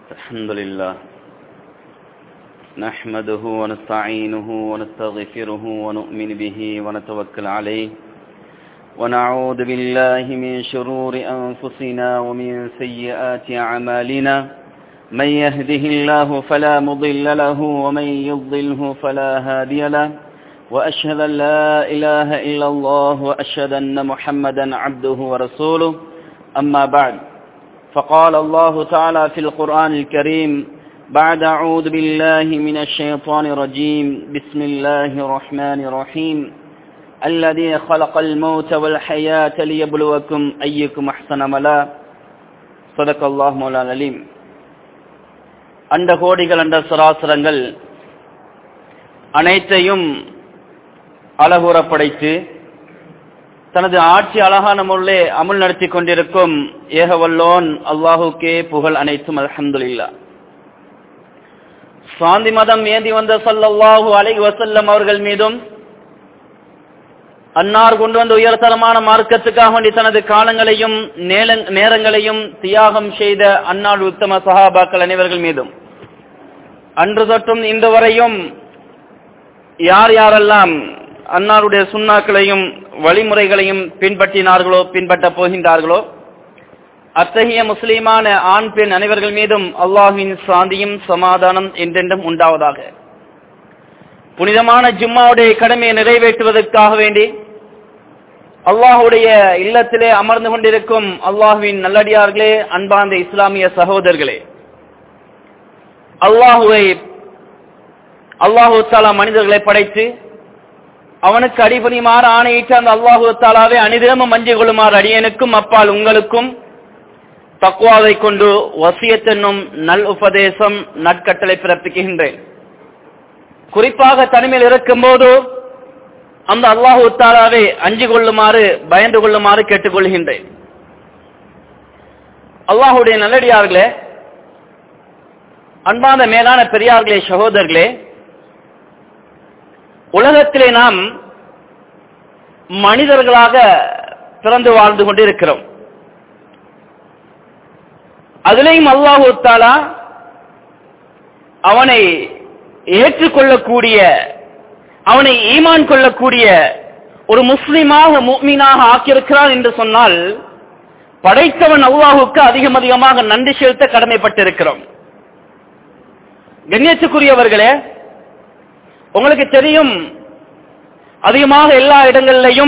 الحمد لله نحمده ونستعينه ونستغفره ونؤمن به ونتوكل عليه ونعوذ بالله من شرور أنفسنا ومن سيئات أعمالنا من يهده الله فلا مضل له ومن يضلله فلا هادي له وأشهد أن لا إله إلا الله وأشهد أن محمدا عبده ورسوله أما بعد فقال الله تعالى في القرآن الكريم بعد أعوذ بالله من الشيطان الرجيم بسم الله الرحمن الرحيم الذي خلق الموت والحياة ليبلوكم أيكم أحسن عملا صدق الله مولانا العليم அண்ட கோடிகள் அண்ட சராசரங்கள் அனைத்தையும் அழகுற படைத்து தனது ஆட்சி அழகான முறையிலே அமல் நடத்தி கொண்டிருக்கும் ஏகவல்லோன் அல்லாஹுக்கே புகழ் அனைத்தும் அல்ஹம்துலில்லாஹ். சாந்தி மதம் ஏந்தி வந்த ஸல்லல்லாஹு அலைஹி வஸல்லம் அவர்கள் மீதும் அன்னார் கொண்டு வந்த உயர்தரமான மார்க்கத்துக்காக வேண்டி தனது காலங்களையும் நேரங்களையும் தியாகம் செய்த அன்னார் உத்தம சஹாபாக்கள் அனைவர்கள் மீதும் அன்று தொற்றும் இன்று வரையும் யார் யாரெல்லாம் அன்னாருடைய சுன்னாக்களையும் வழிமுறைகளையும் பின்பற்றினார்களோ பின்பற்ற போகின்றார்களோ அத்தகைய முஸ்லிமான ஆண் பெண் அனைவர்கள் மீதும் அல்லாஹ்வின் சாந்தியும் சமாதானம் என்றென்றும் உண்டாவதாக. புனிதமான ஜும்மாவுடைய கடமையை நிறைவேற்றுவதற்காக வேண்டி அல்லாஹுடைய இல்லத்திலே அமர்ந்து கொண்டிருக்கும் அல்லாஹ்வின் நல்லடியார்களே, அன்பார்ந்த இஸ்லாமிய சகோதரர்களே, அல்லாஹு தஆலா மனிதர்களை படைத்து அவனுக்கு அடிபணிமாறு ஆணையிட்டு அந்த அல்லாஹு தஆலாவை அனிதினமும் அஞ்சிக் கொள்ளுமாறு அடியேனுக்கும் அப்பால் உங்களுக்கும் தக்வாவை கொண்டு வசியத் என்னும் நல் உபதேசம் நற்கட்டளை பிறப்பிக்கின்றேன். குறிப்பாக தனிமையில் இருக்கும் போது அந்த அல்லாஹு தஆலாவை அஞ்சிக் கொள்ளுமாறு பயந்து கொள்ளுமாறு கேட்டுக்கொள்கின்றேன். அல்லாஹுடைய நல்லடியார்களே, அன்பான மேலான பெரியார்களே, சகோதரர்களே, உலகத்திலே நாம் மனிதர்களாக பிறந்து வாழ்ந்து கொண்டிருக்கிறோம். அதிலேயும் அல்லாஹு தஆலா அவனை ஏற்றுக்கொள்ளக்கூடிய, அவனை ஈமான் கொள்ளக்கூடிய ஒரு முஸ்லிமாக முஃமினாக ஆக்கியிருக்கிறான் என்று சொன்னால் படைத்தவன் அல்லாஹுக்கு அதிகமாக நன்றி செலுத்த கடமைப்பட்டிருக்கிறோம். கண்ணியத்துக்குரியவர்களே, உங்களுக்கு தெரியும், அதிகமாக எல்லா இடங்களிலையும்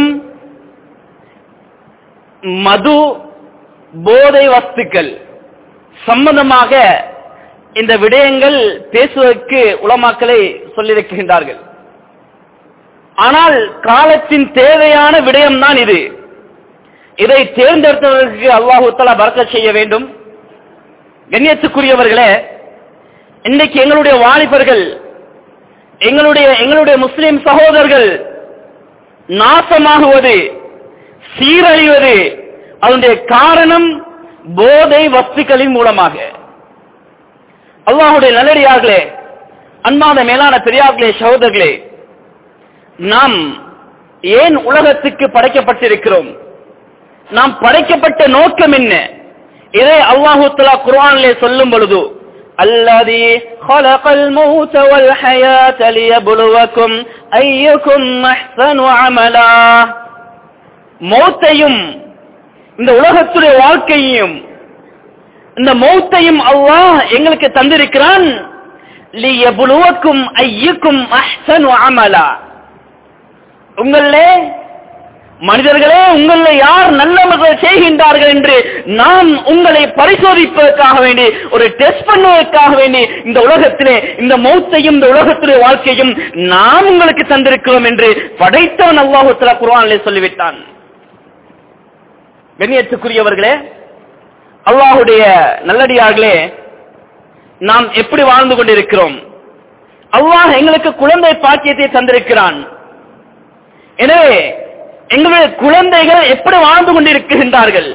மது, போதை வஸ்துக்கள் சம்பந்தமாக இந்த விடயங்கள் பேசுவதற்கு உலமாக்களை சொல்லியிருக்கின்றார்கள். ஆனால் காலத்தின் தேவையான விடயம் தான் இது. இதை தேர்ந்தெடுத்தவர்களுக்கு அல்லாஹு தஆலா பரக்கத் செய்ய வேண்டும். கண்ணியத்துக்குரியவர்களே, இன்னைக்கு எங்களுடைய வாலிபர்கள், எங்களுடைய முஸ்லிம் சகோதரர்கள் நாசமாகுவது, சீரழிவது, அதனுடைய காரணம் போதை வஸ்துக்களின் மூலமாக. அல்லாஹுடைய நல்லடியார்களே, அன்பான மேலான பெரியார்களே, சகோதரர்களே, நாம் ஏன் உலகத்துக்கு படைக்கப்பட்டிருக்கிறோம்? நாம் படைக்கப்பட்ட நோக்கம் என்ன? இதை அல்லாஹு தஆலா குர்ஆனிலே சொல்லும் பொழுது الذي خلق الموت والحياة ليبلوكم أيكم أحسن عملا. மௌத்தையும் இந்த உலகத்துடைய வாழ்க்கையையும் இந்த மௌத்தையும் அல்லாஹ் எங்களுக்கு தந்திருக்கிறான். லியபுலுவக்கும் ஐயுக்கும் அஹ்சனு அமலா. உங்களே மனிதர்களே, உங்களை யார் நல்லவர்கள் செய்கின்றார்கள் என்று நாம் உங்களை பரிசோதிப்பதற்காக வேண்டி, ஒரு டெஸ்ட் பண்ணுவதற்காக வேண்டி இந்த உலகத்திலே இந்த மௌத்தையும் இந்த உலகத்துடைய வாழ்க்கையும் நாம் உங்களுக்கு தந்திருக்கிறோம் என்று படைத்தவன் அல்லாஹ் தஆலா குர்ஆனிலே சொல்லிவிட்டான். கண்ணியத்துக்குரியவர்களே, அல்லாஹுடைய நல்லடியார்களே, நாம் எப்படி வாழ்ந்து கொண்டிருக்கிறோம்? அல்லாஹ் எங்களுக்கு குழந்தை பாக்கியத்தை தந்திருக்கிறான். எனவே எங்களுடைய குழந்தைகள் எப்படி வாழ்ந்து கொண்டிருக்கின்றார்கள்?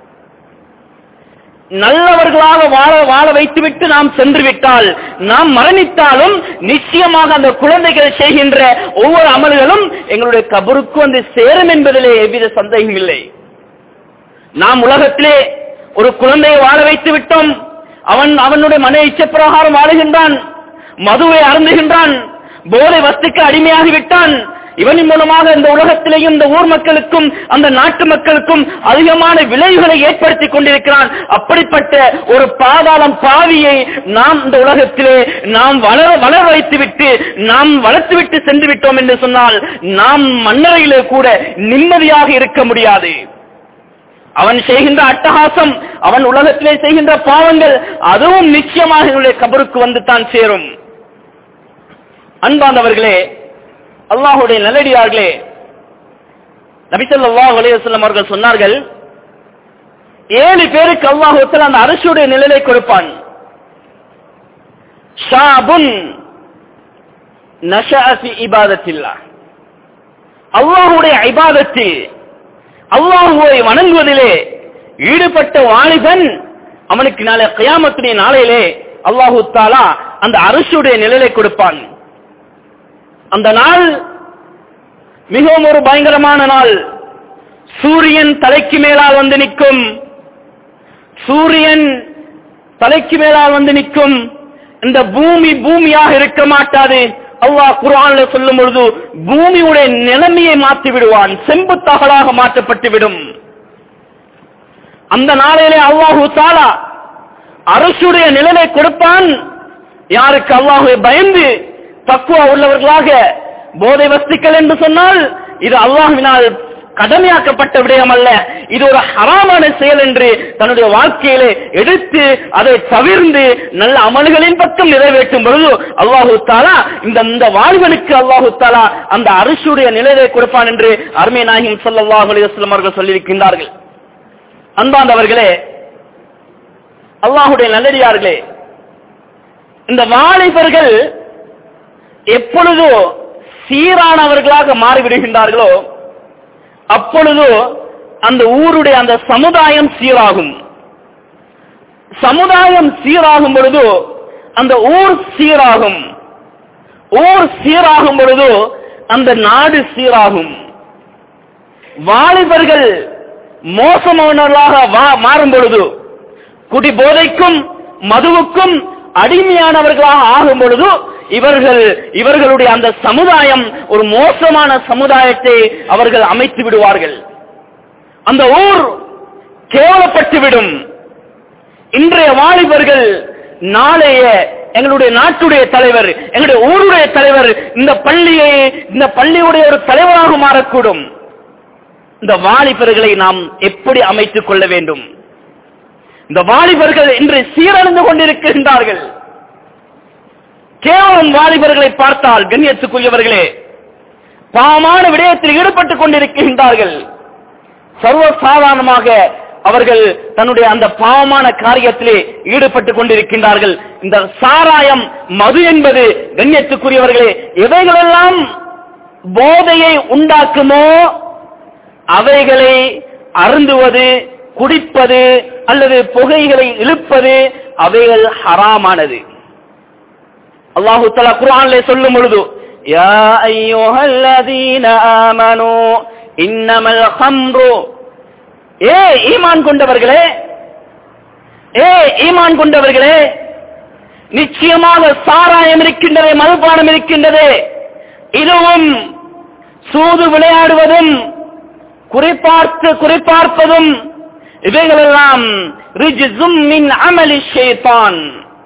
நல்லவர்களாக வாழ வைத்துவிட்டு நாம் சென்று விட்டால், நாம் மரணித்தாலும் நிச்சயமாக அந்த குழந்தைகள் செய்கின்ற ஒவ்வொரு அமல்களும் எங்களுடைய கபருக்கு வந்து சேரும் என்பதிலே எவ்வித சந்தேகம் இல்லை. நாம் உலகத்திலே ஒரு குழந்தையை வாழ வைத்து விட்டோம், அவனுடைய மன இச்சை பிரகாரம் வாழுகின்றான், மதுவை அருந்துகின்றான், போதை வஸ்துக்கு அடிமையாகிவிட்டான். இவனின் மூலமாக இந்த உலகத்திலேயும் இந்த ஊர் மக்களுக்கும் அந்த நாட்டு மக்களுக்கும் அதிகமான விளைவுகளை ஏற்படுத்திக் கொண்டிருக்கிறான். அப்படிப்பட்ட ஒரு பாதாளம் பாவியை நாம் இந்த உலகத்திலே நாம் வளர வைத்துவிட்டு நாம் வளர்த்துவிட்டு சென்று விட்டோம் என்று சொன்னால் நாம் மன்னரையிலே கூட நிம்மதியாக இருக்க முடியாது. அவன் செய்கின்ற அட்டகாசம், அவன் உலகத்திலே செய்கின்ற பாவங்கள், அதுவும் நிச்சயமாக என்னுடைய கபருக்கு வந்து தான் சேரும். அன்பானவர்களே, அல்லாஹ்வுடைய நல்லடியார்களே, நபி ஸல்லல்லாஹு அலைஹி வஸல்லம் அவர்கள் சொன்னார்கள், 7 பேருக்கு அல்லாஹ் தஆலா அந்த அர்ஷுடைய நிழலை கொடுப்பான். ஷாபுன் நஷஅ ஃபி இபாதத்தில்லாஹ், அல்லாஹ்வுடைய இபாதத்தில் அல்லாஹ்வை வணங்குவதிலே ஈடுபட்ட வாலிபன், அவனுக்கு நாளை கியாமத்துடைய நாளையிலே அல்லாஹ் தஆலா அந்த அர்ஷுடைய நிழலை கொடுப்பான். அந்த நாள் மிகவும் ஒரு பயங்கரமான நாள். சூரியன் தலைக்கு மேலால் வந்து நிற்கும், சூரியன் தலைக்கு மேலால் வந்து நிற்கும். இந்த பூமியாக இருக்க மாட்டாது. அல்லாஹ் குர்ஆன்ல சொல்லும் பொழுது பூமியுடைய நிலைமையை மாற்றி விடுவான், செம்பு தகடாக மாற்றப்பட்டு விடும். அந்த நாளிலே அல்லாஹ் தஆலா அர்ஷுடைய நிழலை கொடுப்பான். யாருக்கு அல்லாஹ்வை பயந்து தக்வா உள்ளவர்களாக, போதை வஸ்துக்கள் என்று சொன்னால் இது அல்லாஹ்வினால் கடமையாக்கப்பட்ட விடயம் அல்ல, இது ஒரு ஹராமான செயல் என்று தன்னுடைய வாழ்க்கையிலே எடுத்து அதை தவிர்ந்து நல்ல அமல்களின் பக்கம் நிறைவேற்றும் பொழுது அல்லாஹ் தஆலா இந்த வாழ்வனுக்கு அல்லாஹ் தஆலா அந்த அர்ஷுடைய நிழலை கொடுப்பான் என்று அருமை நாயகம் ஸல்லல்லாஹு அலைஹி வஸல்லம் அவர்கள் சொல்லியிருக்கின்றார்கள். அன்பார்ந்தவர்களே, அல்லாஹ்வுடைய நல்லடியார்களே, இந்த வாலிபர்கள் எப்பொழுதோ சீரானவர்களாக மாறிவிடுகின்றார்களோ அப்பொழுது அந்த ஊருடைய அந்த சமுதாயம் சீராகும். சமுதாயம் சீராகும் பொழுது அந்த ஊர் சீராகும். ஊர் சீராகும் பொழுது அந்த நாடு சீராகும். வாலிபர்கள் மோசமானவர்களாக மாறும் பொழுது, குடி போதைக்கும் மதுவுக்கும் அடிமையானவர்களாக ஆகும் பொழுது இவர்களுடைய அந்த சமுதாயம் ஒரு மோசமான சமுதாயத்தை அவர்கள் அமைத்து விடுவார்கள். அந்த ஊர் கேவலப்பட்டுவிடும். இன்றைய வாலிபர்கள் நாளைய எங்களுடைய நாட்டுடைய தலைவர், எங்களுடைய ஊருடைய தலைவர், இந்த பள்ளியுடைய ஒரு தலைவராக மாறக்கூடும். இந்த வாலிபர்களை நாம் எப்படி அமைத்துக் கொள்ள வேண்டும்? இந்த வாலிபர்கள் இன்று சீரழிந்து கொண்டிருக்கின்றார்கள். கேவலம் வாலிபர்களை பார்த்தால் கண்ணியத்துக்குரியவர்களே, பாவமான விடயத்தில் ஈடுபட்டுக் கொண்டிருக்கின்றார்கள். சர்வசாதாரணமாக அவர்கள் தன்னுடைய அந்த பாவமான காரியத்திலே ஈடுபட்டுக் கொண்டிருக்கின்றார்கள். இந்த சாராயம், மது என்பது கண்ணியத்துக்குரியவர்களே, எவைகளெல்லாம் போதையை உண்டாக்குமோ அவைகளை அருந்துவது, குடிப்பது அல்லது புகைகளை இழுப்பது அவைகள் ஹராமானது. அல்லாஹு தஆலா குர்ஆனிலே சொல்லும் பொழுது, யா அய்யுஹல்லதீன ஆமனூ இன்னமல் ஹம்ரு, ஏ ஈமான் கொண்டவர்களே, ஏ ஈமான் கொண்டவர்களே, நிச்சயமாக சாராயம் இருக்கின்றதே, மதுபானம் இருக்கின்றதே, இதுவும் சூது விளையாடுவதும் குறிப்பார்ப்பதும் இவைகளெல்லாம் ரிஜ்ஸும் மின் அமலி ஷைத்தான்,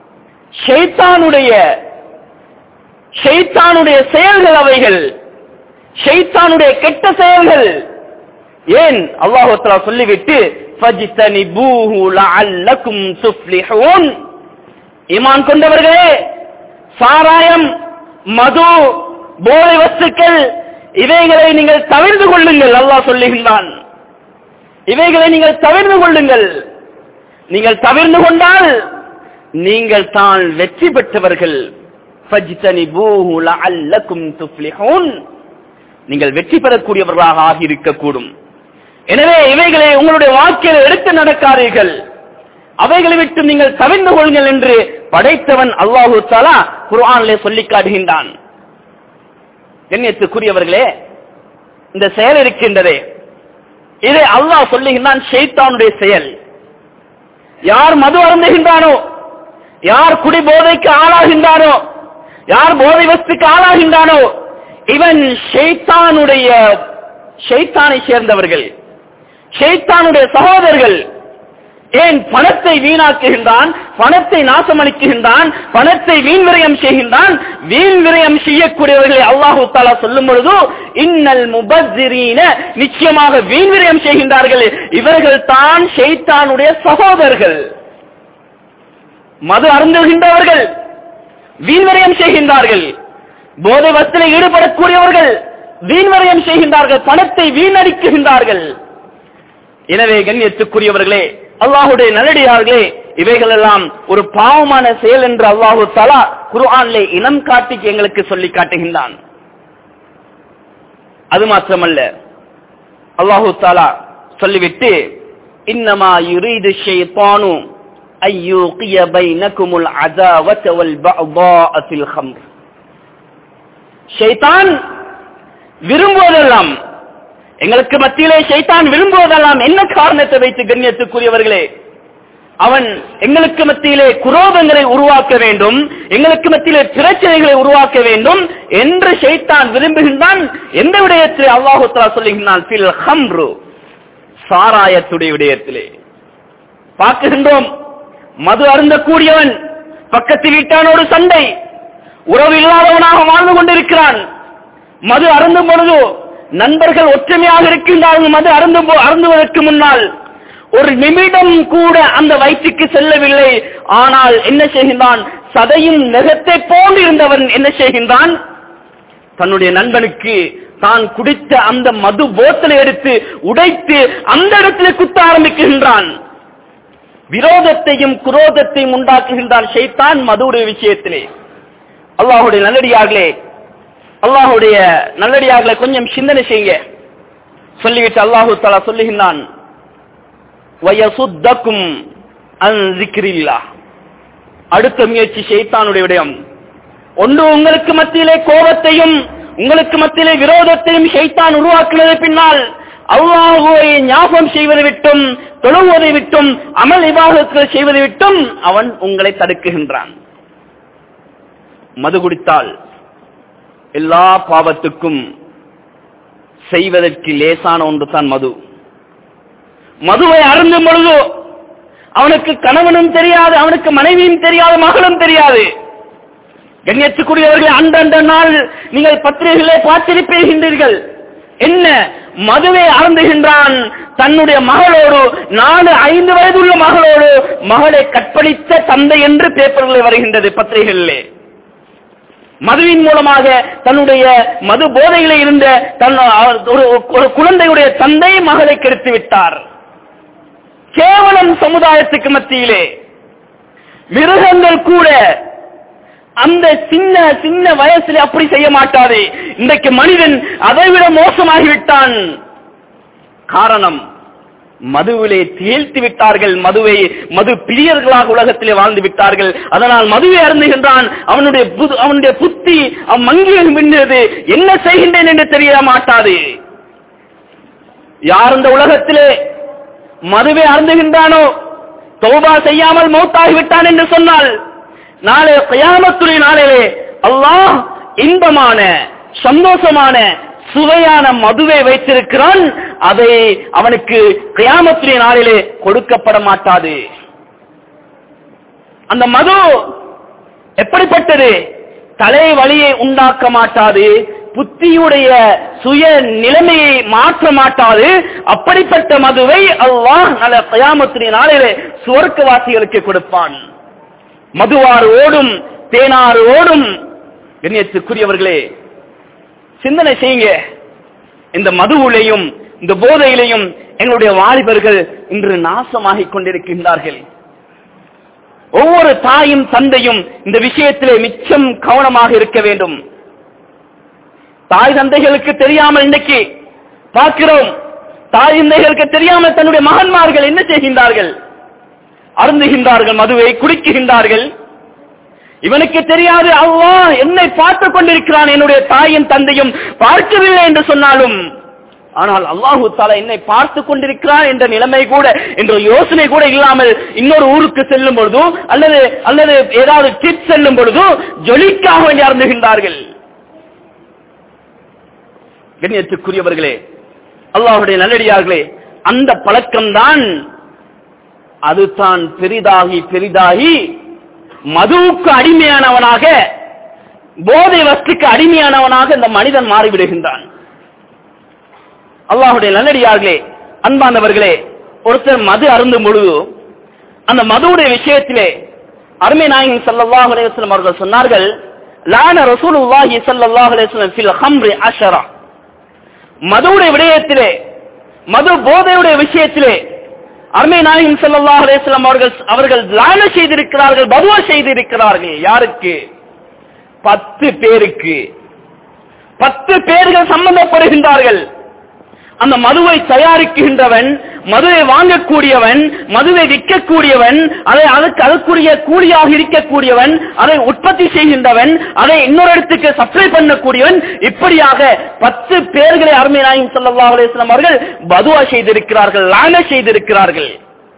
ஷைத்தானுடைய செயல்கள், அவைகள் ஷைத்தானுடைய கெட்ட செயல்கள். ஏன் அல்லாஹ் தஆலா சொல்லிவிட்டு ஃபஜ்தனிபூஹு லஅல்லகும் துஃப்லிஹூன், ஈமான் கொண்டவர்களே, சாராயம், மது, போதை வஸ்துக்கள் இவைகளை நீங்கள் தவிர்த்து கொள்ளுங்கள். அல்லாஹ் சொல்லுகின்றான், இவைகளை நீங்கள் தவிர்த்து கொள்ளுங்கள். நீங்கள் தவிர்த்து கொண்டால் நீங்கள் தான் வெற்றி பெற்றவர்கள். ஃபஜ்தனிபூஹு லஅல்லகும் துஃப்லிஹூன், நீங்கள் வெற்றி பெறக்கூடியவர்களாக ஆகி இருக்கக்கூடும். எனவே இவைகளை உங்களுடைய வாழ்க்கையில் எடுத்து நடக்காதீர்கள், அவைகளை விட்டு நீங்கள் தவிர்த்து கொள்ளுங்கள் என்று படைத்தவன் அல்லாஹு தஆலா குர்ஆனிலே சொல்லி காட்டுகின்றான். கண்ணியத்துக்குரியவர்களே, இந்த செயல் இருக்கின்றதே, இதை அல்லாஹ் சொல்லுகின்றான் ஷைத்தானுடைய செயல். யார் மது அருந்துகின்றானோ, யார் குடி போதைக்கு ஆளாகின்றானோ, யார் போதை வஸ்துக்கு ஆளாகின்றானோ, இவன் ஷைத்தானை சேர்ந்தவர்கள், ஷைத்தானுடைய சகோதரர்கள். ஏன் பணத்தை வீணாக்குகின்றான், பணத்தை நாசமளிக்குகின்றான், பணத்தை வீண்விரயம் செய்கின்றான். வீண்விரயம் செய்யக்கூடியவர்களை அல்லாஹு தஆலா சொல்லும் பொழுது இன்னல் முபஸ்ஸிரீன, நிச்சயமாக வீண்விரயம் செய்கின்றார்கள், இவர்கள் தான் ஷைத்தானுடைய சகோதரர்கள். மது அருந்துகின்றவர்கள் வீண்விரயம் செய்கின்றார்கள், போதை வஸ்தில் ஈடுபடக்கூடியவர்கள் வீண்விரயம் செய்கின்றார்கள், பணத்தை வீணடிக்குகின்றார்கள். எனவே கண்ணியத்துக்குரியவர்களே, அல்லாஹ்வுடைய நல்லடியார்களே, இவைகள் எல்லாம் ஒரு பாவமான செயல் என்று அல்லாஹு தஆலா குர்ஆனிலே இனம் காட்டி எங்களுக்கு சொல்லி காட்டுகின்றான். அது மாத்திரமல்ல, அல்லாஹு தஆலா சொல்லிவிட்டு இன்னமா யுரீது ஷைத்தானு அய்யுகிய பைனகுமுல் அதாவத வல் பஅதாஅ ஃபில் ஹம்ர். ஷைத்தான் விரும்புவதெல்லாம், எங்களுக்கு மத்தியிலே ஷைத்தான் விரும்புவதெல்லாம் என்ன காரணத்தை வைத்து கண்ணியத்துக்குரியவர்களே, அவன் எங்களுக்கு மத்தியிலே குரோதங்களை உருவாக்க வேண்டும், எங்களுக்கு மத்தியிலே பிரச்சனைகளை உருவாக்க வேண்டும் என்று ஷைத்தான் விரும்புகின்றான். எந்த விடயத்திலே அல்லாஹ் தஆலா சொல்லுகின்றான், ஃபில் ஹம்ரு, சாராயத்துடைய விடயத்திலே பார்க்கின்றோம். மது அருந்தக்கூடியவன் பக்கத்து வீட்டானோடு சண்டை, உறவு இல்லாதவனாக வாழ்ந்து கொண்டிருக்கிறான். மது அருந்தும் பொழுது நண்பர்கள் ஒற்றுமையாக இருக்கின்றார்கள். மது அருந்துவதற்கு முன்னால் ஒரு நிமிடம் கூட அந்த வயிற்றுக்கு செல்லவில்லை. ஆனால் என்ன செய்கின்றான், சதையும் நெகத்தை போன்று இருந்தவன் என்ன செய்கின்றான், தன்னுடைய நண்பனுக்கு தான் குடித்த அந்த மது போத்தலை எடுத்து உடைத்து அந்த இடத்திலே குத்த ஆரம்பிக்கின்றான். விரோதத்தையும் குரோதத்தையும் உண்டாக்குகின்றான் ஷைத்தான் மதுவுடைய விஷயத்திலே. அல்லாஹ்வுடைய நல்லடியார்களே கொஞ்சம் சிந்தனை செய்யுங்க. சொல்லிவிட்டு அல்லாஹு தஆலா சொல்லுகின்றான், வயசுத்தக்கும் அன் ஸிக்ரில்லாஹ். அடுத்த முயற்சி ஷைத்தானுடைய விடயம். ஒன்று, உங்களுக்கு மத்தியிலே கோபத்தையும் உங்களுக்கு மத்தியிலே விரோதத்தையும் ஷைத்தான் உருவாக்குவதை பின்னால் அல்லாஹ்வை ஞாபகம் செய்வதை விட்டும், தொழுவதை விட்டும், அமல் இபாதத்துகள் செய்வதை விட்டும் அவன் உங்களை தடுக்குகின்றான். மது குடித்தால் எல்லா பாவத்துக்கும் செய்வதற்கு லேசான ஒன்று தான் மது. மதுவை அருந்தும் பொழுது அவனுக்கு கணவனும் தெரியாது, அவனுக்கு மனைவியும் தெரியாது, மகளும் தெரியாது. கண்ணியத்துக்குரியவர்கள், அந்தந்த நாள் நீங்கள் பத்திரிகைகளை பார்த்திருப்பீர்கள். என்ன, மதுவை அருந்துகின்றான் தன்னுடைய மகளோடு, 4-5 வயதுள்ள மகளோடு, மகளை கற்பழித்த தந்தை என்று பேப்பர்களில் வருகின்றது, பத்திரிகைகளிலே. மதுவின் மூலமாக தன்னுடைய மது போதையிலே இருந்த ஒரு குழந்தையுடைய தந்தை மகளை கெடுத்து விட்டார். கேவலம் சமுதாயத்துக்கு மத்தியிலே மிருகங்கள் கூட அந்த சின்ன சின்ன வயசிலே அப்படி செய்ய மாட்டாது. இன்றைக்கு மனிதன் அதைவிட மோசமாகிவிட்டான். காரணம், மதுவிலே திகழ்த்தி விட்டார்கள். மது பிரியர்களாக உலகத்திலே வாழ்ந்து விட்டார்கள். அதனால் மதுவை அருந்துகின்றான். அவனுடைய புத்தி மங்கியில் மின்னது. என்ன செய்கின்றேன் என்று தெரிய மாட்டாது. யார் இந்த உலகத்திலே மதுவை அருந்துகின்றானோ, தௌபா செய்யாமல் மௌத்தாகிவிட்டான் என்று சொன்னால், நாளை கியாமத்துடைய நாளிலே அல்லாஹ் இன்பமான சந்தோஷமான சுவையான மதுவை வைத்திருக்கிறான். அதை அவனுக்கு கியாமத்துடைய நாளிலே கொடுக்கப்பட மாட்டாது. அந்த மது எப்படிப்பட்டது? தலைவலியை உண்டாக்க மாட்டாது, புத்தியுடைய சுய நிலைமையை மாற்ற மாட்டாது. அப்படிப்பட்ட மதுவை அல்லாஹ் நாளை கியாமத்துடைய நாளிலே சுவர்க்கவாசிகளுக்கு கொடுப்பான். மதுவாறு ஓடும், தேனாறு ஓடும். கண்ணியத்துக்குரியவர்களே, சிந்தனை செய்யுங்க. இந்த மதுவிலையும் இந்த போதையிலையும் எங்களுடைய வாலிபர்கள் இன்று நாசமாகிக் கொண்டிருக்கின்றார்கள். ஒவ்வொரு தாயும் தந்தையும் இந்த விஷயத்திலே மிச்சம் கவனமாக இருக்க வேண்டும். தாய் தந்தைகளுக்கு தெரியாமல் இன்றைக்கு பார்க்கிறோம், தாய் தந்தைகளுக்கு தெரியாமல் தன்னுடைய மகன்மார்கள் என்ன செய்கின்றார்கள்? அருந்துகின்றார்கள், மதுவை குடிக்குகின்றார்கள். இவனுக்கு தெரியாது, அல்லாஹ் என்னை பார்த்துக் கொண்டிருக்கிறான், என்னுடைய தாயும் தந்தையும் பார்க்கவில்லை என்று சொன்னாலும் ஆனால் அல்லாஹு தஆலா என்னை பார்த்து கொண்டிருக்கிறான் என்ற நிலைமை கூட, என்ற யோசனை கூட இல்லாமல் இன்னொரு ஊருக்கு செல்லும் பொழுதோ அல்லது ஏதாவது ட்ரிப் செல்லும் பொழுதோ ஜொலிக்காக வேண்டி அருந்துகின்றார்கள். கண்ணியத்துக்குரியவர்களே, அல்லாஹ்வுடைய நல்லடியார்களே, அந்த பழக்கம்தான் அதுதான் பெரிதாகி மதுவுக்கு அடிமையானவனாக, போதை வஸ்துக்கு அடிமையானவனாக இந்த மனிதன் மாறிவிடுகின்றான். அல்லாஹ்வுடைய நல்லடியார்களே, அன்பானவர்களே, ஒருத்தர் மது அருந்தும் பொழுது அந்த மதுவுடைய விஷயத்திலே அருமை நாயகம் ஸல்லல்லாஹு அலைஹி வஸல்லம் அவர்கள் சொன்னார்கள், லான ரசூலுல்லாஹி ஸல்லல்லாஹு அலைஹி வஸல்லம் ஃபில் ஹம்ரி அஷரா. மதுவுடைய விடயத்திலே, மது போதையுடைய விஷயத்திலே அருமை நாயகம் ஸல்லல்லாஹு அலைஹி வஸல்லம் அவர்கள் லான செய்திருக்கிறார்கள், பதுவா செய்திருக்கிறார்கள். யாருக்கு? 10 பேருக்கு. 10 பேர்கள் சம்பந்தப்படுகின்றார்கள். அந்த மதுவை தயாரிக்கின்றவன், மதுவை வாங்கக்கூடியவன், மதுவை விற்கக்கூடியவன், அதற்குரிய கூலியாக இருக்கக்கூடியவன், அதை உற்பத்தி செய்கின்றவன், அதை இன்னொரு இடத்துக்கு சப்ளை பண்ணக்கூடியவன், இப்படியாக 10 பேர்களை அருமை நாயகம் ஸல்லல்லாஹு அலைஹி வஸல்லம் அவர்கள் பதுவா செய்திருக்கிறார்கள், லான செய்திருக்கிறார்கள்.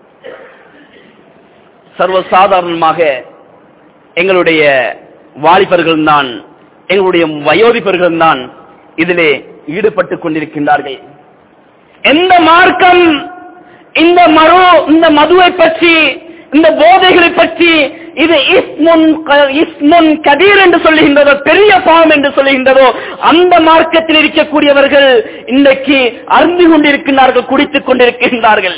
சர்வசாதாரணமாக எங்களுடைய வாலிபர்கள் தான், எங்களுடைய வயோதிபர்கள் தான் இதிலே ஈடுபட்டுக் கொண்டிருக்கின்றார்கள். எந்த மார்க்கம் இந்த மதுவை பற்றி, இந்த போதைகளை பற்றி இது இஸ்முன் கபீர் என்று சொல்லுகின்றதோ, பெரிய பாவம் என்று சொல்லுகின்றதோ, அந்த மார்க்கத்தில் இருக்கக்கூடியவர்கள் இன்றைக்கு அருந்தி கொண்டிருக்கிறார்கள், குடித்துக் கொண்டிருக்கின்றார்கள்.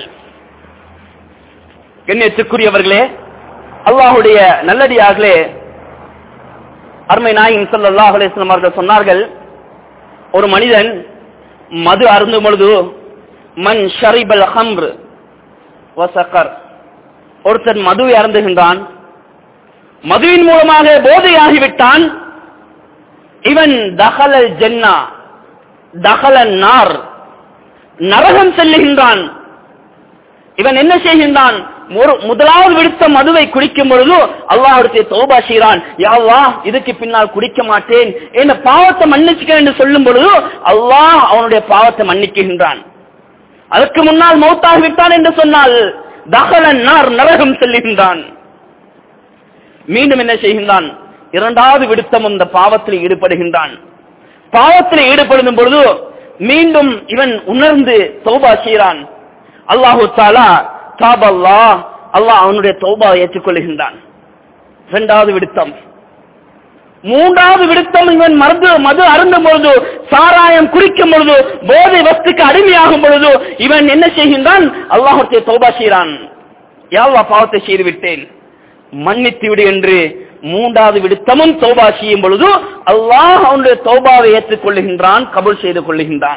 கண்ணியத்துக்குரியவர்களே, அல்லாஹ்வுடைய நல்லடியார்களே, அருமை நாயகம் ஸல்லல்லாஹு அலைஹி வஸல்லம் அவர்கள் சொன்னார்கள், ஒரு மனிதன் மது அருந்தும் பொழுது மன் ஷரிபல் ஹம்ர் வஸகர், ஒருத்தன் மதுவை அருந்துகின்றான், மதுவின் மூலமாக போதையாகிவிட்டான், இவன் தஹலல் ஜன்னா தஹலன் நார், நரகம் செல்லுகின்றான். இவன் என்ன செய்கின்றான்? முதலாவது விடுத்த மதுவை குடிக்கும் பொழுது அல்லாஹ்விடத்தில் தௌபா செய்கிறான், யா அல்லாஹ் இதுக்கு பின்னால் குடிக்க மாட்டேன், என்ன பாவத்தை மன்னிச்சுக்க என்று சொல்லும் பொழுது அல்லாஹ் அவனுடைய பாவத்தை மன்னிக்கின்றான். அதற்கு முன்னால் மௌத்தாகிவிட்டான் என்று சொன்னால் தஹலன் நார், நரகம் செல்லுகின்றான். மீண்டும் என்ன செய்கின்றான்? இரண்டாவது விடுத்தம் அந்த பாவத்தில் ஈடுபடுகின்றான். பாவத்தில் ஈடுபடும் பொழுது மீண்டும் இவன் உணர்ந்து தௌபா செய்கிறான். அல்லாஹு தஆலா அல்லாஹ் அவனுடைய தௌபாவை ஏற்றுக்கொள்கின்றான். இரண்டாவது விடுத்தம். மூன்றாவது விடுத்தம், இவன் மது அருந்தும் பொழுது, சாராயம் குடிக்கும் பொழுது, போதை வஸ்துக்கு அடிமையாகும் பொழுது இவன் என்ன செய்கின்றான்? அல்லாஹ்வுடைய தௌபா செய்கிறான். யா அல்லாஹ் பாவத்தை செய்து விட்டேன், மன்னித்து விடு என்று மூன்றாவது விடுத்தமும் தௌபா செய்யும் பொழுது அல்லாஹ் அவனுடைய தௌபாவை ஏற்றுக்கொள்கின்றான், கபூல் செய்து கொள்கின்றான்.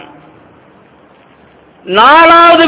நாலாவது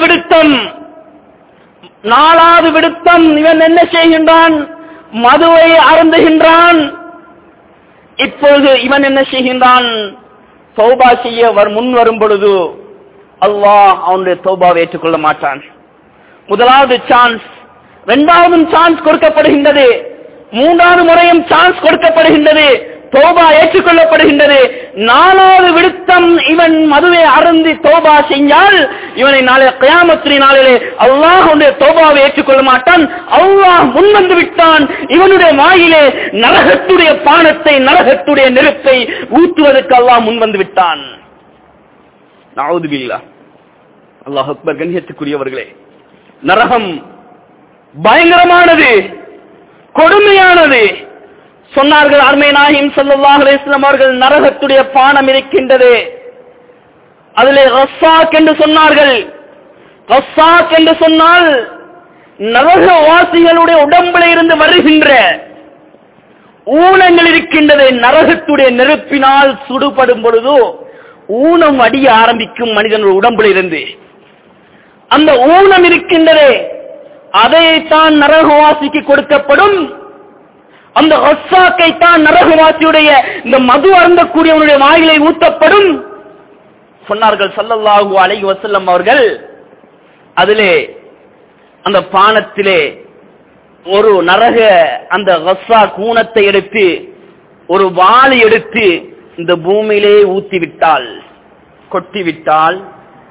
விடுத்தம் இவன் என்ன செய்கின்றான்? மதுவை அருந்துகின்றான். இப்பொழுது இவன் என்ன செய்கின்றான்? தௌபா செய்ய முன் வரும் பொழுது அல்லாஹ் அவனுடைய தௌபாவை ஏற்றுக்கொள்ள மாட்டான். முதலாவது சான்ஸ், இரண்டாவது சான்ஸ் கொடுக்கப்படுகின்றது, மூன்றாவது முறையும் சான்ஸ் கொடுக்கப்படுகின்றது, தௌபா ஏற்றுக்கொள்ளப்படுகின்றது. நாலாவது விடுத்தம் இவன் மதுவை அருந்தி தௌபா செய்தால் இவனை நாளை கியாமத்துடைய நாளிலே அல்லாஹ் அவனுடைய தௌபாவை ஏற்றுக்கொள்ள மாட்டான். அல்லாஹ் முன்வந்து விட்டான், இவனுடைய வாயிலே நரகத்துடைய பானத்தை, நரகத்துடைய நெருப்பை ஊற்றுவதற்கு அல்லாஹ் முன்வந்து விட்டான். நஊது பில்லாஹ். அல்லாஹ் அக்பர். கண்ணியத்துக்குரியவர்களே, நரகம் பயங்கரமானது, கொடுமையானது. சொன்னார்கள் அருமை நாயகம் ஸல்லல்லாஹு அலைஹி வஸல்லம் அவர்கள், நரகத்துடைய பானம் இருக்கின்றது, அதிலே ரஸ்ஸாக் என்று சொன்னார்கள். ரஸ்ஸாக் என்று சொன்னால் நரகவாசிகளுடைய உடம்பில் இருந்து வருகின்ற ஊனங்கள் இருக்கின்றது. நரகத்துடைய நெருப்பினால் சுடுபடும் பொழுது ஊனம் அடிய ஆரம்பிக்கும் மனிதனுடைய உடம்பில் இருந்து. அந்த ஊனம் இருக்கின்றதே, அதைத்தான் நரகவாசிக்கு கொடுக்கப்படும். அந்த ரஸ்ஸாக்கை தான் நரகவாசியுடைய இந்த மது அருந்தக்கூடியவனுடைய வாயிலை ஊற்றப்படும். சொன்னார்கள் ஸல்லல்லாஹு அலைஹி வஸல்லம் அவர்கள், அதிலே அந்த பானத்திலே ஒரு நரக அந்த ரஸ்ஸாக் ஊனத்தை எடுத்து, ஒரு வாளை எடுத்து இந்த பூமியிலே ஊத்திவிட்டால், கொட்டிவிட்டால்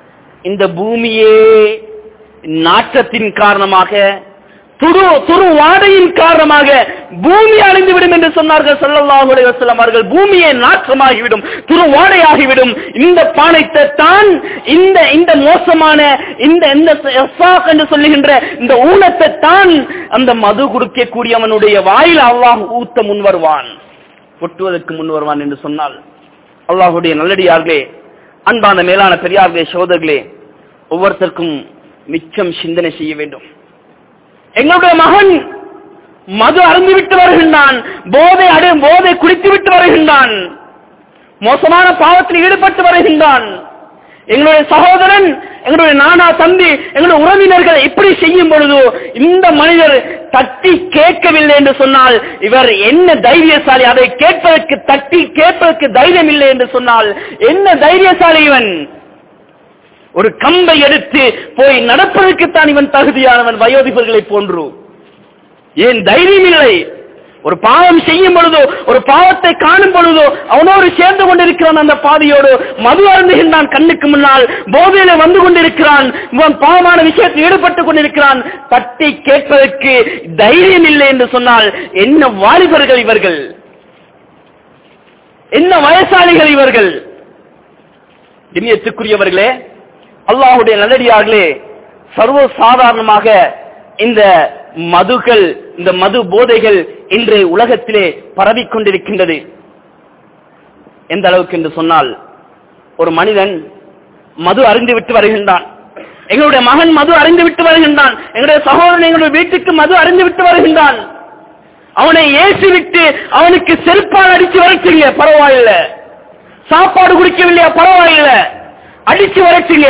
இந்த பூமியே நாற்றத்தின் காரணமாக, துரு வாடையின் காரணமாக பூமி அழிந்துவிடும் என்று சொன்னார்கள் ஸல்லல்லாஹு அலைஹி வஸல்லம் அவர்கள். பூமியே நாற்றமாகிவிடும், துரு வாடையாகிவிடும். இந்த பானைத்தை தான், இந்த மோசமான இந்த என்று சொல்லுகின்ற இந்த ஊனத்தை தான் அந்த மது குடிக்கக்கூடியவனுடைய வாயில் அல்லாஹ் ஊத்த முன் வருவான், கொட்டுவதற்கு முன் வருவான் என்று சொன்னால், அல்லாஹ்வுடைய நல்லடியார்களே, அன்பான மேலான பெரியார்களே, சகோதரர்களே, ஒவ்வொருத்தருக்கும் மிச்சம் சிந்தனை செய்ய வேண்டும். எங்களுடைய மகன் மது அருந்திவிட்டு வருகின்றான், போதை குடித்துவிட்டு வருகின்றான், மோசமான பாவத்தில் ஈடுபட்டு வருகின்றான். எங்களுடைய சகோதரன், எங்களுடைய நானா, தம்பி, எங்களுடைய உறவினர்கள் இப்படி செய்யும் பொழுது இந்த மனிதர் தட்டி கேட்கவில்லை என்று சொன்னால் இவர் என்ன தைரியசாலி? அதை கேட்பதற்கு, தட்டி கேட்பதற்கு தைரியம் இல்லை என்று சொன்னால் என்ன தைரியசாலி இவன்? ஒரு கம்பை எடுத்து போய் நடப்பதற்குத்தான் இவன் தகுதியானவன், வயோதிபர்களை போன்று. ஏன் தைரியம் இல்லை? ஒரு பாவம் செய்யும் பொழுதோ, ஒரு பாவத்தை காணும் பொழுதோ அவனோடு சேர்ந்து கொண்டிருக்கிறான், அந்த பாதியோடு மது அருந்துகின்றான், கண்ணுக்கு முன்னால் போதையில வந்து கொண்டிருக்கிறான், பாவமான விஷயத்தில் ஈடுபட்டுக் கொண்டிருக்கிறான். தட்டி கேட்பதற்கு தைரியம் இல்லை என்று சொன்னால் என்ன வாலிபர்கள் இவர்கள்? என்ன வயசாளிகள் இவர்கள்? கண்ணியத்துக்குரியவர்களே, அல்லாஹ்வுடைய நல்லடியார்களே, சர்வ சாதாரணமாக இந்த மதுகள், இந்த மது போதைகள் இன்று உலகத்திலே பரவிக்கொண்டிருக்கின்றது. எந்த அளவுக்கு என்று சொன்னால், ஒரு மனிதன் மது அருந்திவிட்டு வருகின்றான், எங்களுடைய மகன் மது அருந்திவிட்டு வருகின்றான், எங்களுடைய சகோதரன் எங்களுடைய வீட்டுக்கு மது அருந்திவிட்டு வருகின்றான். அவனை ஏசிவிட்டு அவனுக்கு செருப்பால் அடிச்சு வரச்சுங்க, பரவாயில்ல. சாப்பாடு குடிக்கவில்லையா, பரவாயில்ல, அடிச்சு வரச்சுங்க.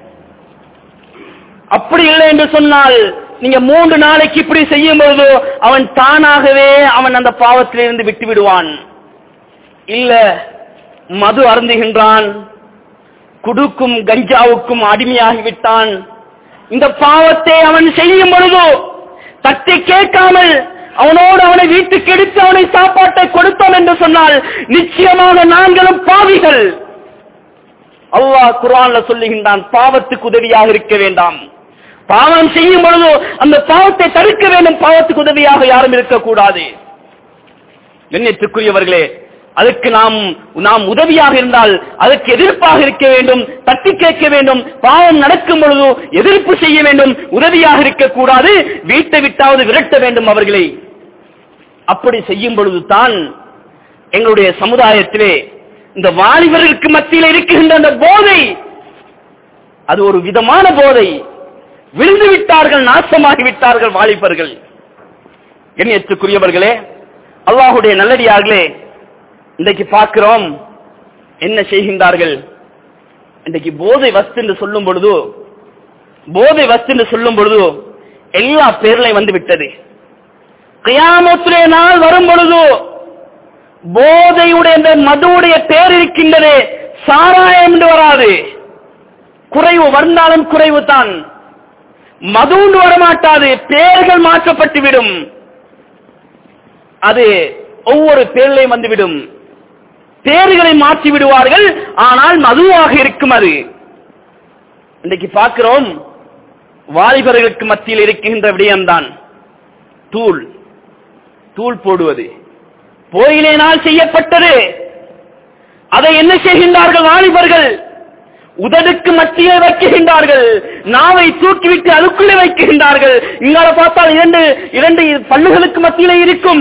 அப்படி இல்லை என்று சொன்னால் நீங்க 3 நாளைக்கு இப்படி செய்யும் பொழுது அவன் தானாகவே அவன் அந்த பாவத்திலிருந்து விட்டு விடுவான். இல்ல, மது அருந்துகின்றான், குடுக்கும் கஞ்சாவுக்கும் அடிமையாகிவிட்டான். இந்த பாவத்தை அவன் செய்யும் பொழுது தட்டி கேட்காமல் அவனோடு அவனை வீட்டுக்கு எடுத்து அவனை சாப்பாட்டை கொடுத்தோம் என்று சொன்னால் நிச்சயமாக நாங்களும் பாவிகள். அல்லாஹ் குர்ஆன்ல சொல்லுகின்றான், பாவத்துக்கு உதவியாக இருக்க வேண்டாம். பாவம் செய்யும் பொழுது அந்த பாவத்தை தடுக்க வேண்டும், பாவத்துக்கு உதவியாக யாரும் இருக்கக்கூடாது. கண்ணியத்துக்குரியவர்களே, அதுக்கு நாம் உதவியாக இருந்தால் அதற்கு எதிர்ப்பாக இருக்க வேண்டும், தட்டி கேட்க வேண்டும். பாவம் நடக்கும் பொழுது எதிர்ப்பு செய்ய வேண்டும், உதவியாக இருக்கக்கூடாது. வீட்டை விட்டாவது விரட்ட வேண்டும் அவர்களை. அப்படி செய்யும் பொழுது தான் எங்களுடைய சமுதாயத்திலே இந்த வாலிபர்களுக்கு மத்தியில் இருக்கின்ற அந்த போதை, அது ஒரு விதமான போதை. விழுந்து விட்டார்கள், நாசமாகி விட்டார்கள் வாலிபர்கள். கண்ணியத்துக்குரியவர்களே, அல்லாஹ்வுடைய நல்லடியார்களே, இன்றைக்கு பார்க்கிறோம் என்ன செய்கின்றார்கள். இன்றைக்கு போதை வஸ்து என்று சொல்லும் பொழுது எல்லா பேர்லையும் வந்து விட்டது. கியாமத்துடைய நாள் வரும் பொழுது போதையுடைய இந்த மதுவுடைய பேர் இருக்கின்றது, சாராயம் என்று வராது. குறைவு வந்தாலும் குறைவு தான், மது வரமாட்டாது. பேர்கள் மாற்றப்பட்டுவிடும், அது ஒவ்வொரு பேர்லையும் வந்துவிடும். பேர்களை மாற்றி விடுவார்கள், ஆனால் மதுவாக இருக்கும். அது இன்றைக்கு பார்க்கிறோம், வாலிபர்களுக்கு மத்தியில் இருக்கின்ற விடயம்தான் தூள் போடுவது. போயிலேனால் செய்யப்பட்டது. அதை என்ன செய்கின்றார்கள் வாலிபர்கள்? உதடுக்கு மத்தியில் வைக்கின்றார்கள், நாவை தூக்கிவிட்டு அதுக்குள்ளே வைக்கின்றார்கள். இங்கால பார்த்தால் இரண்டு பல்லுகளுக்கு மத்தியிலே இருக்கும்,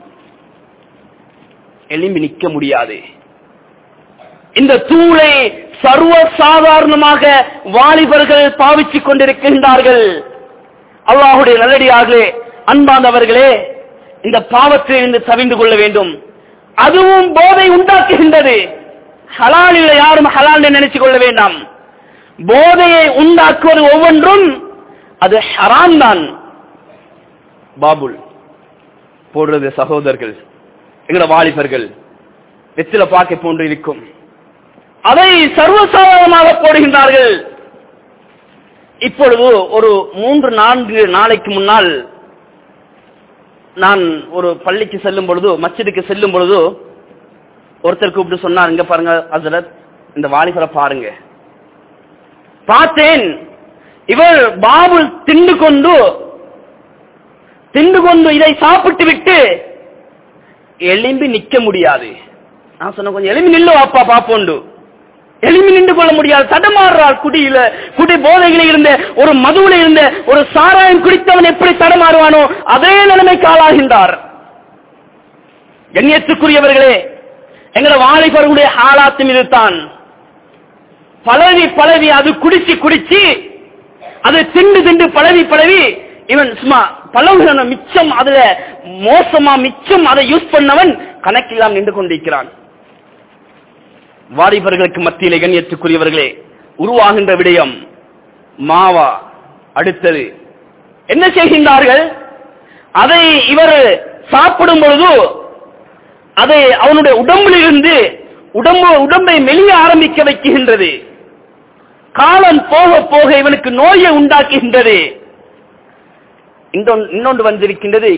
எலும்பி நிற்க முடியாது. இந்த தூளை சர்வ சாதாரணமாக வாலிபர்கள் பாவித்துக் கொண்டிருக்கின்றார்கள். அல்லாஹ்வுடைய நல்லடியார்களே, அன்பானவர்களே, இந்த பாவத்திலிருந்து தவிந்து கொள்ள வேண்டும். அதுவும் போதை உண்டாக்குகின்றது. ஹலாலில் யாரும் ஹலால் நினைச்சு கொள்ள வேண்டாம். போதையை உண்டாக்குவது ஒவ்வொன்றும் அது ஹராம் தான். பாபுல் போடுறது சகோதரர்கள், எங்களோட வாலிபர்கள் வெற்றில பாக்கை போன்று இருக்கும், அதை சர்வசாதாரணமாக போடுகின்றார்கள். இப்பொழுது ஒரு 3-4 நாளைக்கு முன்னால் நான் ஒரு பள்ளிக்கு செல்லும் பொழுது, மஸ்ஜிதுக்கு செல்லும் பொழுது ஒருத்தர் கூப்பிட்டு சொன்னார், இங்க பாருங்க ஹஜ்ரத், இந்த வாலிபரை பாருங்க, பார்த்தேன், இவர் பாபு திண்டு கொண்டு இதை சாப்பிட்டு விட்டு எலும்பி நிக்க முடியாது. நான் சொன்ன, கொஞ்சம் எலும்பி நில்லு அப்பா பாப்போண்டு. எலும்பி நின்று கொள்ள முடியாது, தடமாறுறார். குடி போதையில இருந்த ஒரு மதுவில இருந்த ஒரு சாராயம் குடித்தவன் எப்படி தடமாறுவானோ அதே நிலைமைக்கு ஆளாகின்றார். கண்ணியத்துக்குரியவர்களே, எங்கள வாலிபர்களுடைய ஆளாத்தும் இதுதான். பழவி அது குடிச்சு அது திண்டு பழவி இவன் சும்மா பழகுன மிச்சம், அதுல மோசமா மிச்சம் அதை யூஸ் பண்ணவன் கணக்கில்லாம் நின்று கொண்டிருக்கிறான். வாலிபர்களுக்கு மத்தியிலே கண்ணியத்துக்குரியவர்களே உருவாகின்ற விடயம் மாவா. அடுத்தது என்ன செய்கின்றார்கள்? அதை இவர் சாப்பிடும் பொழுது அதை அவனுடைய உடம்பிலிருந்து உடம்பை மெலிய ஆரம்பிக்க வைக்கின்றது. காலம் போக போக இவனுக்கு நோயை உண்டாக்குகின்றது. இன்னொன்று வந்திருக்கின்றது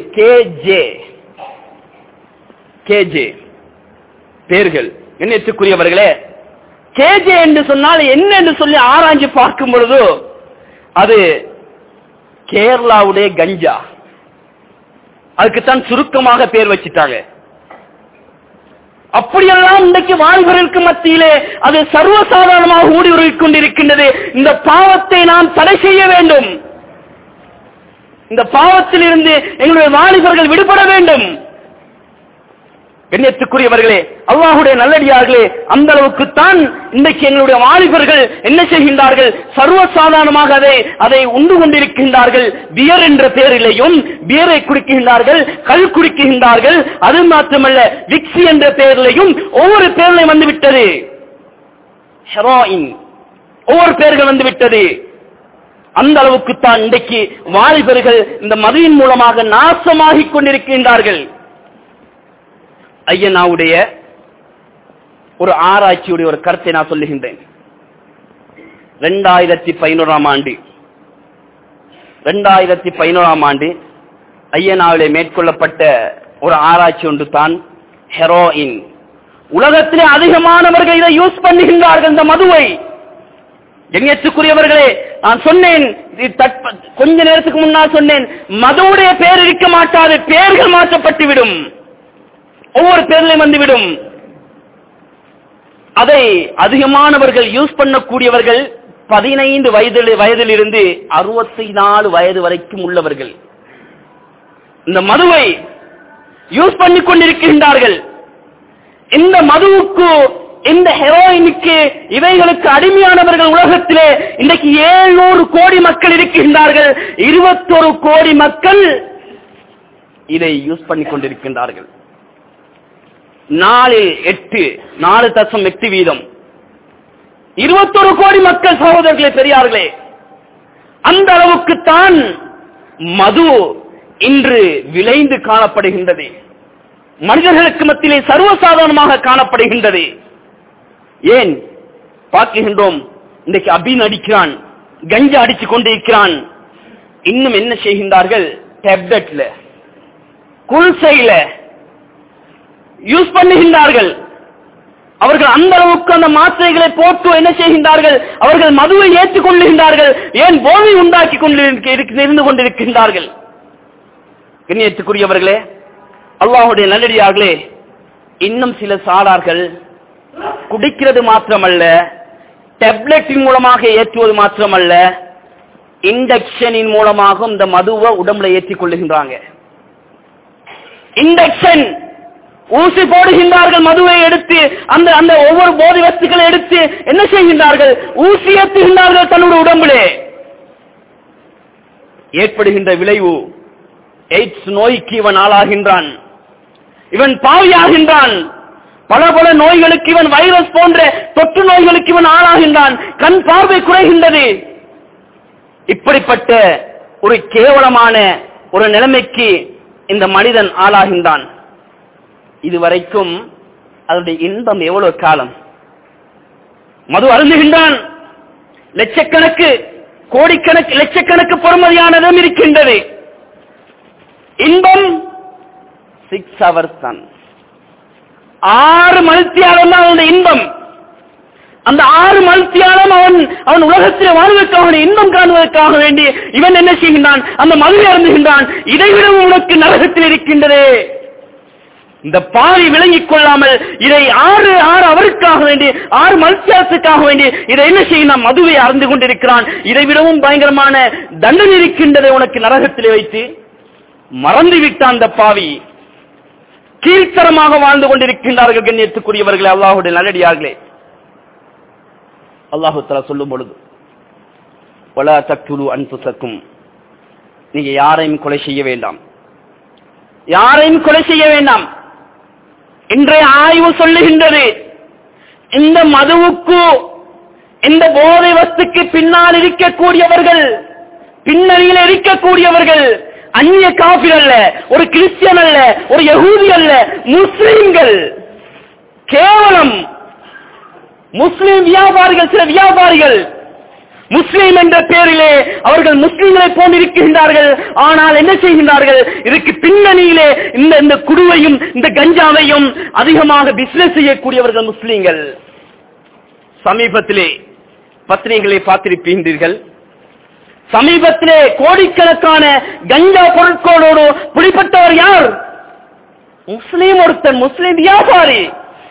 கேஜே பேர்கள். கண்ணியத்துக்குரியவர்களே, கேஜே என்று சொன்னால் என்ன என்று சொல்லி ஆராய்ச்சி பார்க்கும் பொழுது அது கேரளாவுடைய கஞ்சா. அதுக்குத்தான் சுருக்கமாக பேர் வச்சிட்டாங்க. அப்படியெல்லாம் இன்றைக்கு வாலிபர்களுக்கு மத்தியிலே அது சர்வசாதாரணமாக ஊடுருவிக் கொண்டிருக்கின்றது. இந்த பாவத்தை நாம் தடை செய்ய வேண்டும். இந்த பாவத்தில் இருந்து எங்களுடைய வாலிபர்கள் விடுபட வேண்டும். கண்ணியத்துக்குரியவர்களே, அல்லாஹ்வுடைய நல்லடியார்களே, அந்த அளவுக்குத்தான் இன்றைக்கு எங்களுடைய வாலிபர்கள் என்ன செய்கின்றார்கள்? சர்வசாதாரணமாக அதை உண்டு கொண்டிருக்கின்றார்கள். பியர் என்ற பெயரிலேயும் பியரை குடிக்கின்றார்கள், கள் குடிக்கின்றார்கள். அது மாத்திரமல்ல, விக்ஸி என்ற பெயரிலேயும் ஒவ்வொரு பெயரிலையும் வந்துவிட்டது. ஹெரோயின் ஒவ்வொரு பெயர்கள் வந்துவிட்டது. அந்த அளவுக்குத்தான் இன்றைக்கு வாலிபர்கள் இந்த மதுவின் மூலமாக நாசமாகிக் கொண்டிருக்கின்றார்கள். ஐயனாவுடைய ஒரு ஆராய்ச்சியுடைய ஒரு கருத்தை நான் சொல்லுகின்றேன். 2011 ஆண்டு ஐயனாவிலே மேற்கொள்ளப்பட்ட ஒரு ஆராய்ச்சி ஒன்று தான் ஹெரோயின். உலகத்திலே அதிகமானவர்கள் இதை யூஸ் பண்ணுகின்றார்கள், இந்த மதுவை. கண்ணியத்துக்குரியவர்களே, நான் சொன்னேன் கொஞ்ச நேரத்துக்கு முன்னால் சொன்னேன், மதுவுடைய பெயர் இருக்க மாட்டாது, பெயர்கள் மாற்றப்பட்டுவிடும், ஒவ்வொரு பேரிலையும் வந்துவிடும். அதை அதிகமானவர்கள் யூஸ் பண்ணக்கூடியவர்கள் 15 வயதிலிருந்து 64 வயது வரைக்கும் உள்ளவர்கள் இந்த மதுவை யூஸ் பண்ணிக் கொண்டிருக்கின்றார்கள். இந்த மதுவுக்கு, இந்த ஹெரோயினுக்கு, இவைகளுக்கு அடிமையானவர்கள் உலகத்திலே இன்றைக்கு 700 கோடி மக்கள் இருக்கின்றார்கள். 21 கோடி மக்கள் இதை யூஸ் பண்ணிக் கொண்டிருக்கின்றார்கள். 4.8 வீதம் 21 கோடி மக்கள். சகோதரர்களே, பெரியார்களே, அந்த அளவுக்குத்தான் மது இன்று விளைந்து காணப்படுகின்றது. மனிதர்களுக்கு மத்தியிலே சர்வசாதாரணமாக காணப்படுகின்றது. ஏன் பார்க்கின்றோம்? இன்றைக்கு அபின் அடிக்கிறான், கஞ்சா அடித்துக் கொண்டிருக்கிறான். இன்னும் என்ன செய்கின்றார்கள்? டேப்லெட்ல, குல்சைல யூஸ் பண்ணுகின்றார்கள். அவர்கள் அந்த அளவுக்கு அந்த மாத்திரைகளை போட்டு என்ன செய்கின்றார்கள்? அவர்கள் மதுவை ஏற்றுக் கொள்ளுகின்றார்கள். ஏன் போதை உண்டாக்கி இருந்து கொண்டிருக்கின்றார்கள். கண்ணியத்துக்குரியவர்களே, அல்லாஹ்வுடைய நல்லடியார்களே, இன்னும் சில சாரார்கள் குடிக்கிறது மாத்திரமல்ல, டேப்லெட்டின் மூலமாக ஏற்றுவது மாத்திரமல்ல, இன்ஜெக்ஷனின் மூலமாக இந்த மதுவை உடம்புல ஏற்றிக் கொள்ளுகின்றாங்க. இன்ஜெக்ஷன் ஊசி போடுகின்றார்கள். மதுவை எடுத்து அந்த ஒவ்வொரு போதை வஸ்துக்களை எடுத்து என்ன செய்கின்றார்கள்? ஊசி ஏற்றுகின்றார்கள் தன்னுடைய உடம்பிலே. ஏற்படுகின்ற விளைவு எய்ட்ஸ் நோய்க்கு இவன் ஆளாகின்றான், இவன் பாவியாகின்றான். பல பல நோய்களுக்கு இவன், வைரஸ் போன்ற தொற்று நோய்களுக்கு இவன் ஆளாகின்றான். கண் பார்வை குறைகின்றது. இப்படிப்பட்ட ஒரு கேவலமான ஒரு நிலைமைக்கு இந்த மனிதன் ஆளாகின்றான். இதுவரைக்கும் அதனுடைய இன்பம் எவ்வளவு காலம்? மது அருந்துகின்றான். லட்சக்கணக்கு, கோடிக்கணக்கு, லட்சக்கணக்கு பொறுமதியானதும் இருக்கின்றது. இன்பம் 6 hours தான், 6 மணித்தியாலம் தான் அவனுடைய இன்பம். அந்த 6 மல்த்தியாலும் அவன் உலகத்தில் வாழ்வதற்காக இன்பம் காணுவதற்காக வேண்டி இவன் என்ன செய்கின்றான்? அந்த மதுவை அருந்துகின்றான். இதைவிடவும் உனக்கு நரகத்தில் இருக்கின்றது. இந்த பாவி விளங்கிக் கொள்ளாமல் இதை 6 அவருக்காக வேண்டி 6 மல்த்தியாலத்துக்காக வேண்டி இதை என்ன செய்யணும்? மதுவை அருந்து கொண்டிருக்கிறான். இதைவிடவும் பயங்கரமான தண்டனை இருக்கின்றது உனக்கு நரகத்திலே வைத்து மறந்துவிட்டான். அந்த பாவி கீழ்த்தரமாக வாழ்ந்து கொண்டிருக்கின்றார்கள். கண்ணியத்துக்குரியவர்களே, அல்லாஹ்வுடைய நல்லடியார்களே, அல்லாஹ் தஆலா சொல்லும் பொழுது வலா தக்துலு அன்ஃபுஸக்கும், நீங்க யாரையும் கொலை செய்ய வேண்டாம், யாரையும் கொலை செய்ய வேண்டாம். இன்றைய ஆய்வு சொல்லுகின்றது, இந்த மதுவுக்கு இந்த போதை வஸ்துக்கு பின்னால் இருக்கக்கூடியவர்கள், பின்னணியில் இருக்கக்கூடியவர்கள் அந்நிய காபிர் அல்ல, ஒரு கிறிஸ்டியன் அல்ல, ஒரு யகூதி அல்ல, முஸ்லிம்கள். கேவலம் முஸ்லிம் வியாபாரிகள், சில வியாபாரிகள் முஸ்லிம் என்ற பெயரிலே அவர்கள் முஸ்லிம்களை போன்றிருக்கின்றார்கள். ஆனால் என்ன செய்கின்றார்கள்? இதற்கு பின்னணியிலே இந்த குடுவையும் இந்த கஞ்சாவையும் அதிகமாக பிசினஸ் செய்யக்கூடியவர்கள் முஸ்லிம்கள். சமீபத்திலே பத்திரிகைகளை பார்த்திருப்பீர்கள். சமீபத்திலே கோடிக்கணக்கான கஞ்சா பொருட்களோடு பிடிப்பட்டவர் யார்? முஸ்லிம் ஒருத்தன், முஸ்லிம் வியாபாரி.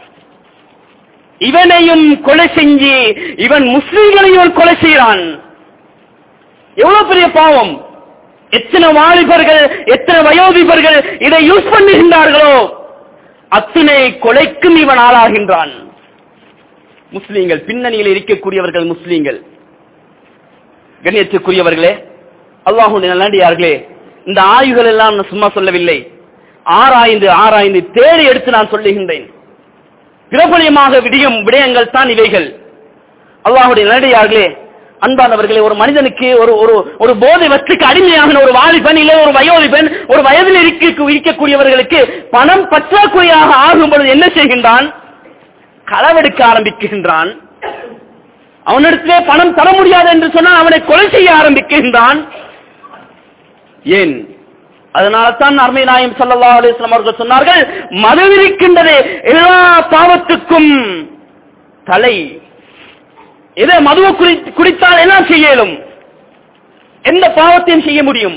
இவனையும் கொலை செஞ்சு இவன் முஸ்லிம்களையும் கொலை செய்கிறான். எவ்வளவு பெரிய பாவம்! எத்தனை வாலிபர்கள், எத்தனை வயோதிபர்கள் இதை யூஸ் பண்ணுகின்றார்களோ அத்தனை கொலைக்கும் இவன் ஆளாகின்றான். முஸ்லிம்கள், பின்னணியில் இருக்கக்கூடியவர்கள் முஸ்லிம்கள். கண்ணியத்துக்குரியவர்களே, அல்லாஹ்வுடைய நல்லடியார்களே, இந்த ஆய்வுகள் எல்லாம் நான் சும்மா சொல்லவில்லை, ஆராய்ந்து தேடி எடுத்து நான் சொல்லுகின்றேன். பிரபலியமாக விடயங்கள் தான் இவைகள். அல்லாஹ்வுடைய நல்லடியார்களே, அன்பானவர்களே, ஒரு மனிதனுக்கு ஒரு போதை வஸ்துக்கு அடிமையான ஒரு வாலிபன் இல்லை ஒரு வயோதிபன், ஒரு வயதில் இருக்கக்கூடியவர்களுக்கு பணம் பற்றாக்குறையாக ஆகும் பொழுது என்ன செய்கின்றான்? களவெடுக்க ஆரம்பிக்கின்றான். அவனிடத்திலே பணம் தர முடியாது என்று சொன்னால் அவனை கொலை செய்ய ஆரம்பிக்கின்றான். ஏன்? அதனால்தான் அருமை நாயகம் ஸல்லல்லாஹு அலைஹி வஸல்லம் அவர்கள் சொன்னார்கள், மது இருக்கின்றது எல்லா பாவத்துக்கும் தலை. இதை மதுவை குடித்தால் என்ன செய்யலும்? எந்த பாவத்தையும் செய்ய முடியும்.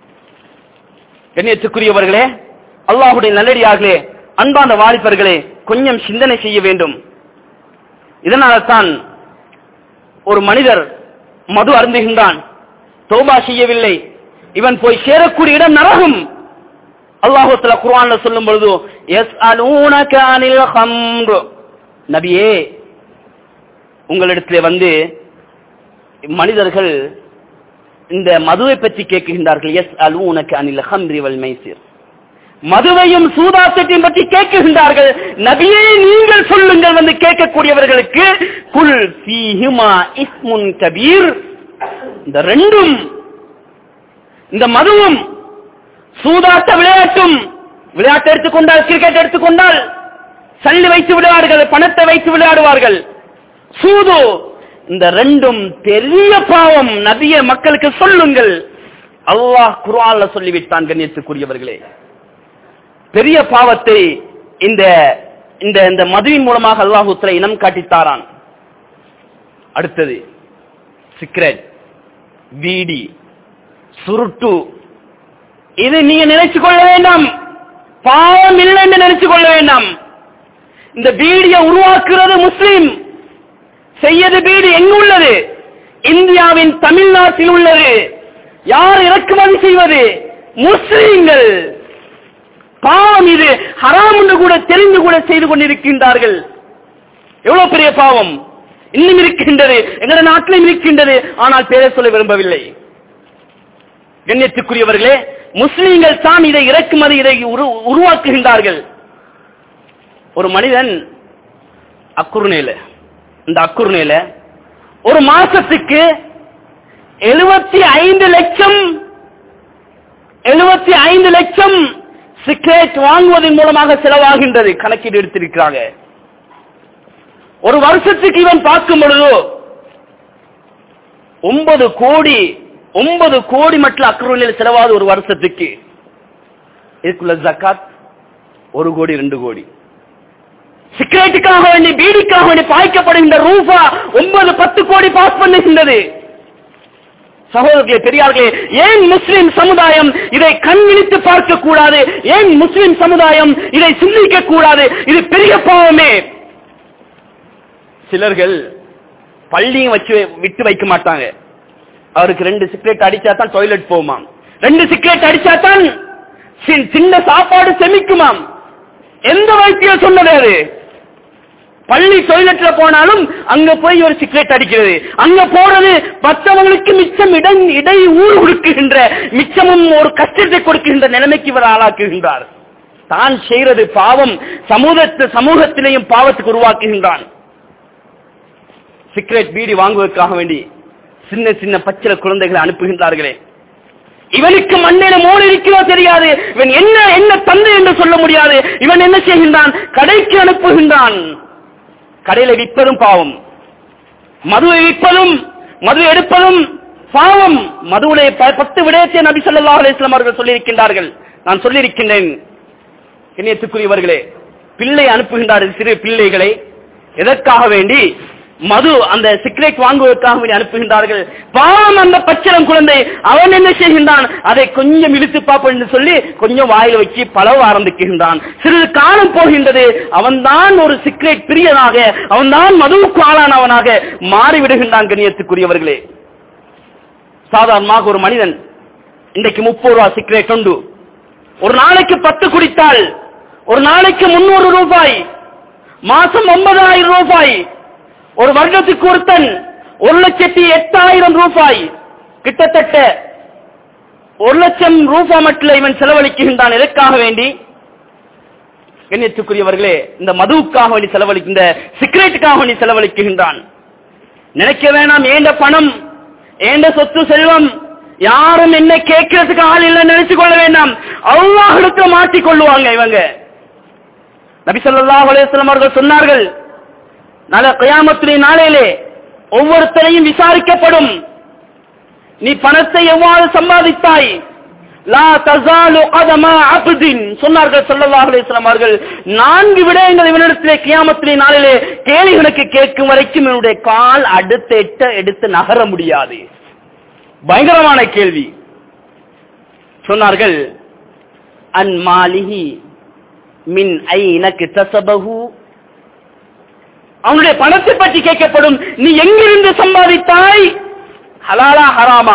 கண்ணியத்துக்குரியவர்களே, அல்லாஹ்வுடைய நல்லடியார்களே, அன்பான வாலிபர்களே, கொஞ்சம் சிந்தனை செய்ய வேண்டும். இதனால்தான் ஒரு மனிதர் மது அருந்துகின்றான், தௌபா செய்யவில்லை, இவன் போய் சேரக்கூடிய இடம் நரகம். அல்லாஹ் தஆலா குர்ஆன்ல சொல்லும் பொழுது, யஸ்அலூனக அனில் ஹம்ர், நபியே உங்களிடத்திலே வந்து மனிதர்கள் இந்த மதுவை பற்றி கேட்கின்றார்கள். யஸ்அலூனக அனில் ஹம்ரி வல் மைசிர், மதுவையும் சூதாட்டத்தையும் பற்றி கேட்கின்றார்கள். நபியே நீங்கள் சொல்லுங்கள் வந்து கேட்கக்கூடியவர்களுக்கு, குல் ஃபீஹிமா இஸ்முன் கபீர், இந்த ரெண்டும், இந்த மதுவும் சூதாட்ட விளையாட்டும், விளையாட்டு எடுத்துக்கொண்டால் கிரிக்கெட் எடுத்துக்கொண்டால் சல்லி வைத்து விளையாடுகள், பணத்தை வைத்து விளையாடுவார்கள். சூது, இந்த ரெண்டும் பெரிய பாவம். நபிய மக்களுக்கு சொல்லுங்கள். அல்லாஹ் குர்ஆன்ல சொல்லிவிட்டான். கண்ணியத்துக்குரியவர்களே, பெரிய பாவத்தை இந்த இந்த மதுவின் மூலமாக அல்லாஹ் தஆலா இனம் காட்டித்தாரான். அடுத்தது சிகரெட், பீடி, சுருட்டு. இது நீங்க நினைச்சு கொள்ள வேண்டாம், பாவம் இல்லை என்று நினைச்சு கொள்ள வேண்டாம். இந்த பீடியை உருவாக்குறது முஸ்லிம். செய்யது பீடி எங்கு உள்ளது? இந்தியாவின் தமிழ்நாட்டில் உள்ளது. யார் இறக்குமதி செய்வது? முஸ்லிம்கள். பாவம் இது. ஹராம் என்று கூட தெரிந்து கூட செய்து கொண்டிருக்கின்றார்கள். எவ்வளவு பெரிய பாவம் இன்னும் இருக்கின்றது, எங்களுடைய நாட்டிலும் இருக்கின்றது. ஆனால் பேரை சொல்ல விரும்பவில்லை. கண்ணியத்துக்குரியவர்களே, முஸ்லிம்கள் தான் இதை இறக்குமதி, இதை உருவாக்குகின்றார்கள். ஒரு மனிதன் அக்குர்நேல, இந்த அக்குர்நேல ஒரு மாசத்துக்கு 75 லட்சம் சிகரெட் வாங்குவதன் மூலமாக செலவாகின்றது. கணக்கீடு எடுத்திருக்கிறாங்க. ஒரு வருஷத்துக்கு இவன் பார்க்கும் பொழுது 9 கோடி மட்டும் அக்ரூனில் செலவாது ஒரு வருஷத்துக்கு. இதுக்குள்ள ஜக்காத் 1 கோடி 2 கோடி. சிகரெட்டுக்காக வேண்டி பீடிக்காக வேண்டி பாய்க்கப்படுகின்ற ரூபா 9-10 கோடி பாஸ் பண்ணுகின்றது. சகோதரர்களே, பெரியார்களே, ஏன் முஸ்லிம் சமுதாயம் இதை கண்விழித்து பார்க்க கூடாது? ஏன் முஸ்லிம் சமுதாயம் இதை சிந்திக்க கூடாது? இது பெரிய பாவமே. சிலர்கள் பள்ளியும் விட்டு வைக்க மாட்டாங்க. அவருக்கு 2 சிகரெட் அடிச்சா தான் டாய்லெட் போகுமாம், 2 சிகரெட் அடிச்சா தான் சின்ன சாப்பாடு செமிக்குமாம். எந்த வைத்தியம் சொன்னது? அது பள்ளி டாய்லெட்ல போனாலும் அங்க போய் ஒரு சிகரெட் அடிக்கிறது, அங்க போறது மற்றவங்களுக்கு மிச்சம் இடை ஊர் கொடுக்குகின்ற, மிச்சமும் ஒரு கஷ்டத்தை கொடுக்கின்ற நிலைமைக்கு இவர் ஆளாக்குகின்றார். தான் செய்யறது பாவம், சமூகத்திலேயும் பாவத்துக்கு உருவாக்குகின்றான். சிகரெட் பீடி வாங்குவதற்காக வேண்டி சின்ன சின்ன பச்சில குழந்தைகளை அனுப்புகின்றார்களே, இவனுக்கு மண்ணில மோல் இருக்கிறோ தெரியாது, இவன் என்ன தந்தை என்று சொல்ல முடியாது. இவன் என்ன செய்கின்றான்? கடைக்கு அனுப்புகின்றான். கடையில விற்பதும் பாவம், மதுவை விற்பதும் மது எடுப்பதும் பாவம். மதுவுடைய 10 விடயத்தை நபி ஸல்லல்லாஹு அலைஹி வஸல்லம் அவர்கள் சொல்லியிருக்கின்றார்கள். நான் சொல்லியிருக்கின்றேன். இணையத்துக்குரியவர்களே, பிள்ளை அனுப்புகின்றார்கள், சிறு பிள்ளைகளை எதற்காக வேண்டி? மது, அந்த சிகரெட் வாங்குவதற்காக வேண்டி அனுப்புகின்றார்கள். பாவம் அந்த பச்சிளம் குழந்தை. அவன் என்ன செய்கின்றான்? அதை கொஞ்சம் இழுத்து பார்ப்போம் என்று சொல்லி கொஞ்சம் வாயில் வச்சு பழவ ஆரம்பிக்கின்றான். சிறிது காலம் போகின்றது, அவன்தான் ஒரு சிகரெட் பிரியனாக, அவன்தான் மதுவுக்கு ஆளானவனாக மாறிவிடுகின்றான். கண்ணியத்துக்குரியவர்களே, சாதாரணமாக ஒரு மனிதன் இன்றைக்கு 30 ரூபாய் சிகரெட் உண்டு, ஒரு நாளைக்கு 10 குடித்தால் ஒரு நாளைக்கு 300 ரூபாய், மாசம் 9,000 ரூபாய். ஒரு வருடத்துக்கு ஒருத்தன் 1,08,000 ரூபாய், கிட்டத்தட்ட 1,00,000 ரூபாய் மட்டும் இவன் செலவழிக்கின்றான். எதற்காக வேண்டி? கண்ணியத்துக்குரியவர்களே, இந்த மதுவுக்காக வேண்டி இந்த சிகரெட்டுக்காக வேண்டி செலவழிக்கின்றான். நினைக்க வேணாம், ஏண்ட பணம், ஏண்ட சொத்து செல்வம், யாரும் என்ன கேட்கறதுக்கு ஆள் இல்லை நினைச்சு கொள்ள வேண்டாம். அல்லாஹ்விடத்துல மாட்டிக் கொள்ளுவாங்க இவங்க. நபி ஸல்லல்லாஹு அலைஹி வஸல்லம் அவர்கள் சொன்னார்கள், நாளை கியாமத்துடைய நாளையிலே ஒவ்வொருத்தரையும் விசாரிக்கப்படும். நீ பணத்தை எவ்வாறு சம்பாதித்தாய்? லா தஸாலு கதமா அப்தின் சொன்னார்கள் ஸல்லல்லாஹு அலைஹி வஸல்லம் அவர்கள். 4 விடயங்கள் இவனிடத்திலே கியாமத்துடைய நாளிலே கேள்விகளுக்கு கேட்கும் வரைக்கும் இவனுடைய கால் அடுத்த எடுத்து நகர முடியாது. பயங்கரமான கேள்வி. சொன்னார்கள், அன் மாலிஹி மின் ஐன கிதஸபஹு, அவனுடைய பணத்தை பற்றி கேட்கப்படும். நீ எங்கிருந்து சம்பாதித்தாய்? ஹலாலா ஹராமா?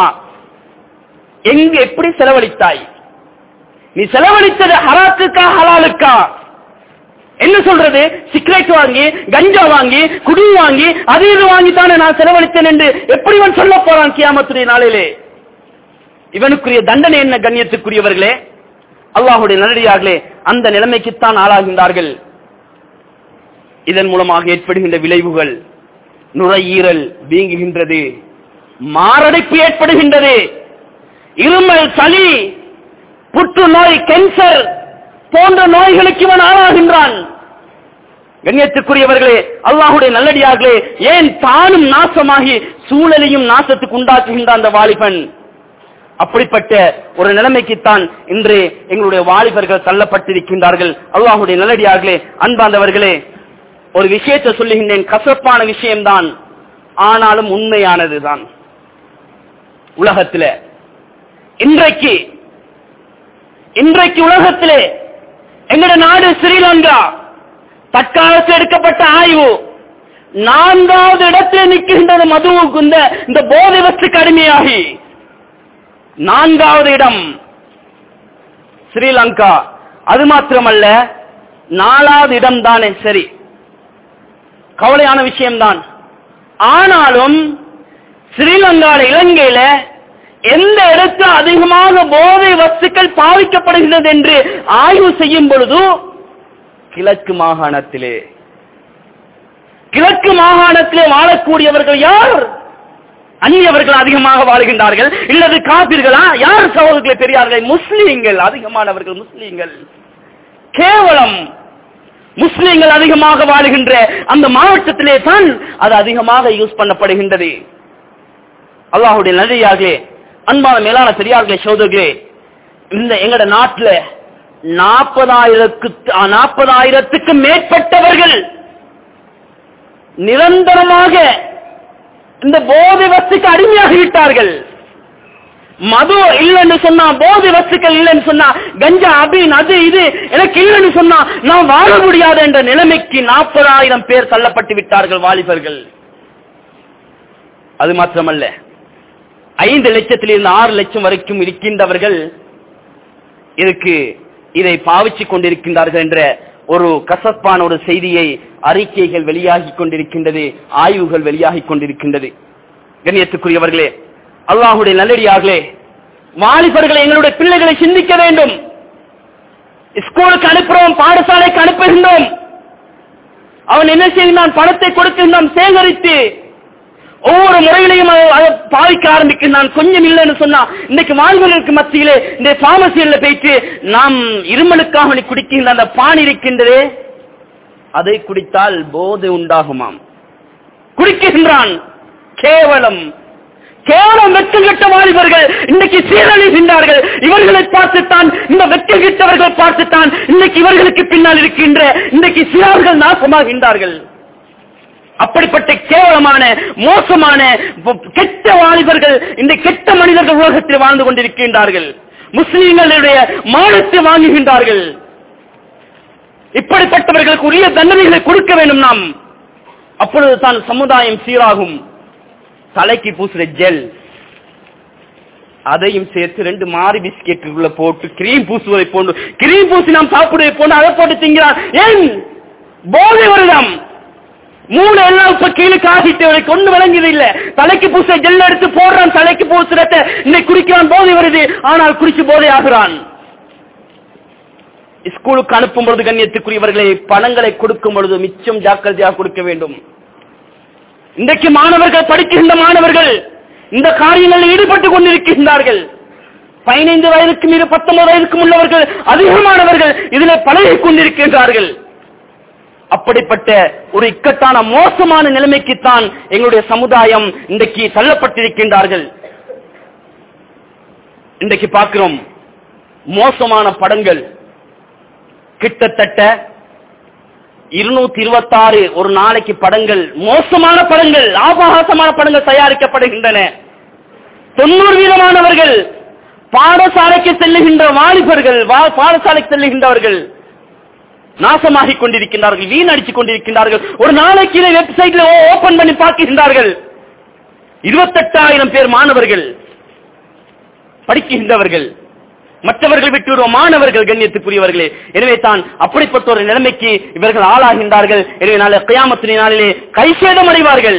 எங்கு எப்படி செலவழித்தாய்? நீ செலவழித்தது ஹராத்துக்கா ஹலாலுக்கா? என்ன சொல்றது? சிகரெட் வாங்கி, கஞ்சா வாங்கி, குடி வாங்கி, அது இது வாங்கித்தானே நான் செலவழித்தேன் என்று எப்படி இவன் சொல்ல போறான் கியாமத்துடைய நாளிலே? இவனுக்குரிய தண்டனை என்ன? கண்ணியத்துக்குரியவர்களே, அல்லாஹ்வுடைய நல்லடியார்களே, அந்த நிலைமைக்குத்தான் ஆளாகின்றார்கள். இதன் மூலமாக ஏற்படுகின்ற விளைவுகள், நுரையீரல் வீங்குகின்றது, மாரடைப்பு ஏற்படுகின்றது, இருமல், சளி, புற்றுநோய், கேன்சர் போன்ற நோய்களுக்கு இவன் ஆளாகின்றான். கண்ணியத்துக்குரியவர்களே, அல்லாஹ்வுடைய நல்லடியார்களே, ஏன் தானும் நாசமாகி சூழலையும் நாசத்துக்கு உண்டாக்குகின்ற அந்த வாலிபன். அப்படிப்பட்ட ஒரு நிலைமைக்குத்தான் இன்று எங்களுடைய வாலிபர்கள் தள்ளப்பட்டிருக்கின்றார்கள். அல்லாஹ்வுடைய நல்லடியார்களே, அன்பார்ந்தவர்களே, ஒரு விஷயத்தை சொல்லுகின்றேன், கசப்பான விஷயம்தான், ஆனாலும் உண்மையானதுதான். உலகத்திலே இன்றைக்கு உலகத்திலே எங்களுடைய நாடு ஸ்ரீலங்கா தற்காலத்தில் எடுக்கப்பட்ட ஆய்வு 4வது இடத்தில் நிற்கின்றது. மதுவுக்கு இந்த போதை வஸ்துக்கு அடிமையாகி 4வது இடம் ஸ்ரீலங்கா. அது மாத்திரமல்ல, 4வது இடம் தானே, சரி, கவலையான விஷயம்தான். ஆனாலும் ஸ்ரீலங்கால, இலங்கையில எந்த இடத்துல அதிகமாக போதை வஸ்துக்கள் பாவிக்கப்படுகிறது என்று ஆய்வு செய்யும் பொழுது கிழக்கு மாகாணத்திலே வாழக்கூடியவர்கள் யார்? அந்நியவர்கள் அதிகமாக வாழுகின்றார்கள். இல்லது காபிர்களா? யார் சகோதரர்களே, பெரியார்களே? முஸ்லீம்கள் அதிகமானவர்கள். முஸ்லீம்கள், கேவலம் முஸ்லீம்கள் அதிகமாக வாழுகின்ற அந்த மாவட்டத்திலே தான் அது அதிகமாக யூஸ் பண்ணப்படுகின்றது. அல்லாஹ்வுடைய நல்லடியார்களே, அன்பான மேலான பெரியார்களே, சகோதரர்களே, இந்த எங்கட நாட்டுல 40,000க்கு மேற்பட்டவர்கள் நிரந்தரமாக இந்த போதை வஸ்துக்கு அடிமையாகிவிட்டார்கள். மது இல்லைன்னு சொன்னா, போதை வஸ்துக்கள் இல்லைன்னு சொன்னா, கஞ்சா அபின் அது இது எனக்கு இல்லைன்னு சொன்னா நான் வாழ முடியாது என்ற நிலைமைக்கு 40,000 பேர் தள்ளப்பட்டு விட்டார்கள் வாலிபர்கள். அது மாத்திரமல்ல, 5 லட்சத்திலிருந்து 6 லட்சம் வரைக்கும் இருக்கின்றவர்கள் இதை பாவிச்சுக் கொண்டிருக்கின்றார்கள் என்ற ஒரு கசப்பான ஒரு செய்தியை அறிக்கைகள் வெளியாகி கொண்டிருக்கின்றது, ஆய்வுகள் வெளியாகி கொண்டிருக்கின்றது. கண்ணியத்துக்குரியவர்களே, அல்லாஹ்வுடைய நல்லடியார்களே, வாலிபர்கள் எங்களுடைய பிள்ளைகளை சிந்திக்க வேண்டும். ஸ்கூலுக்கு அனுப்புறோம், பாடசாலைக்கு அனுப்புகின்றோம். அவன் என்ன செய்கிறான்? பணத்தை கொடுக்கின்றான் சேகரித்து. ஒவ்வொரு முறையிலையும் அதை பாவிக்க ஆரம்பிக்கிறான். கொஞ்சம் இல்லைன்னு சொன்னா இன்னைக்கு வாலிபர்களுக்கு மத்தியிலே இந்த பார்மசியில போயிட்டு நாம் இருமலுக்காக குடிக்கின்ற அந்த பான் இருக்கின்றதே, அதை குடித்தால் போதை உண்டாகுமாம். குடிக்கின்றான். கேவலம் வெட்கங்கெட்ட வாலிபர்கள் இன்னைக்கு சீரழிகின்றார்கள். இவர்களை பார்த்துத்தான், இந்த வெட்கங்கெட்டவர்கள் பார்த்துத்தான் இன்னைக்கு இவர்களுக்கு பின்னால் இருக்கின்ற இன்னைக்கு சிறார்கள் நாசமாகின்றார்கள். அப்படிப்பட்ட கேவலமான மோசமான கெட்ட வாலிபர்கள், இந்த கெட்ட மனிதர்கள் உலகத்தில் வாழ்ந்து கொண்டிருக்கின்றார்கள். முஸ்லிம்களுடைய மானத்தை வாங்குகின்றார்கள். இப்படிப்பட்டவர்களுக்கு உரிய தண்டனைகளை கொடுக்க வேண்டும் நாம். அப்பொழுது தான் சமுதாயம் சீராகும். தலைக்கு பூசுற ஜெல் அதையும் சேர்த்து 2 மாறி பிஸ்கெட்டுக்குள்ள போட்டு கிரீம் பூசுவதை போன்று, கிரீம் பூசி நாம் சாப்பிடுவதை போன்று அதை போட்டு திங்கிறான். ஏன் போதை வருடம் 3 எல்லாம் இப்ப கீழே காசிட்டு ஒண்ணு விளங்கியது இல்ல. தலைக்கு பூச ஜெல் எடுத்து போடுறான், தலைக்கு பூசுறத இன்னைக்கு குடிக்கிறான், போதை வருது. ஆனால் குடிச்சு போதை ஆகிறான். ஸ்கூலுக்கு அனுப்பும் பொழுது கண்ணியத்துக்குரியவர்களை பணங்களை கொடுக்கும் பொழுது மிச்சம் ஜாக்கிரதையாக கொடுக்க வேண்டும். இன்றைக்கு மாணவர்கள், படிக்கின்ற மாணவர்கள் இந்த காரியங்களில் ஈடுபட்டுக் கொண்டிருக்கின்றார்கள். 15 வயதுக்கு மீது 19 வயதுக்கும் உள்ளவர்கள் அதிகமானவர்கள் இதில் பழகிக் கொண்டிருக்கின்றார்கள். அப்படிப்பட்ட ஒரு இக்கட்டான மோசமான நிலைமைக்குத்தான் எங்களுடைய சமுதாயம் இன்றைக்கு தள்ளப்பட்டிருக்கின்றார்கள். இன்றைக்கு பார்க்கிறோம் மோசமான படங்கள், கிட்டத்தட்ட 226 ஒரு நாளைக்கு படங்கள், மோசமான படங்கள், ஆபாசமான படங்கள் தயாரிக்கப்படுகின்றன. 90% பாடசாலைக்கு செல்லுகின்ற வாலிபர்கள், பாடசாலைக்கு செல்லுகின்றவர்கள் நாசமாகிக் கொண்டிருக்கின்றார்கள், வீணடித்துக் கொண்டிருக்கின்றார்கள். ஒரு நாளைக்கு வெப்சைட்ல ஓபன் பண்ணி பார்க்கின்றார்கள். 28,000 பேர் மாணவர்கள் படிக்கின்றவர்கள், மற்றவர்கள் விட்டு மாணவர்கள் கண்ணியத்துக்குரியவர்களே. எனவே தான் அப்படிப்பட்ட ஒரு நிலைமைக்கு இவர்கள் ஆளாகின்றார்கள். எனவே நாளை கியாமத்தின் நாளிலே கைசேதம் அடைவார்கள்.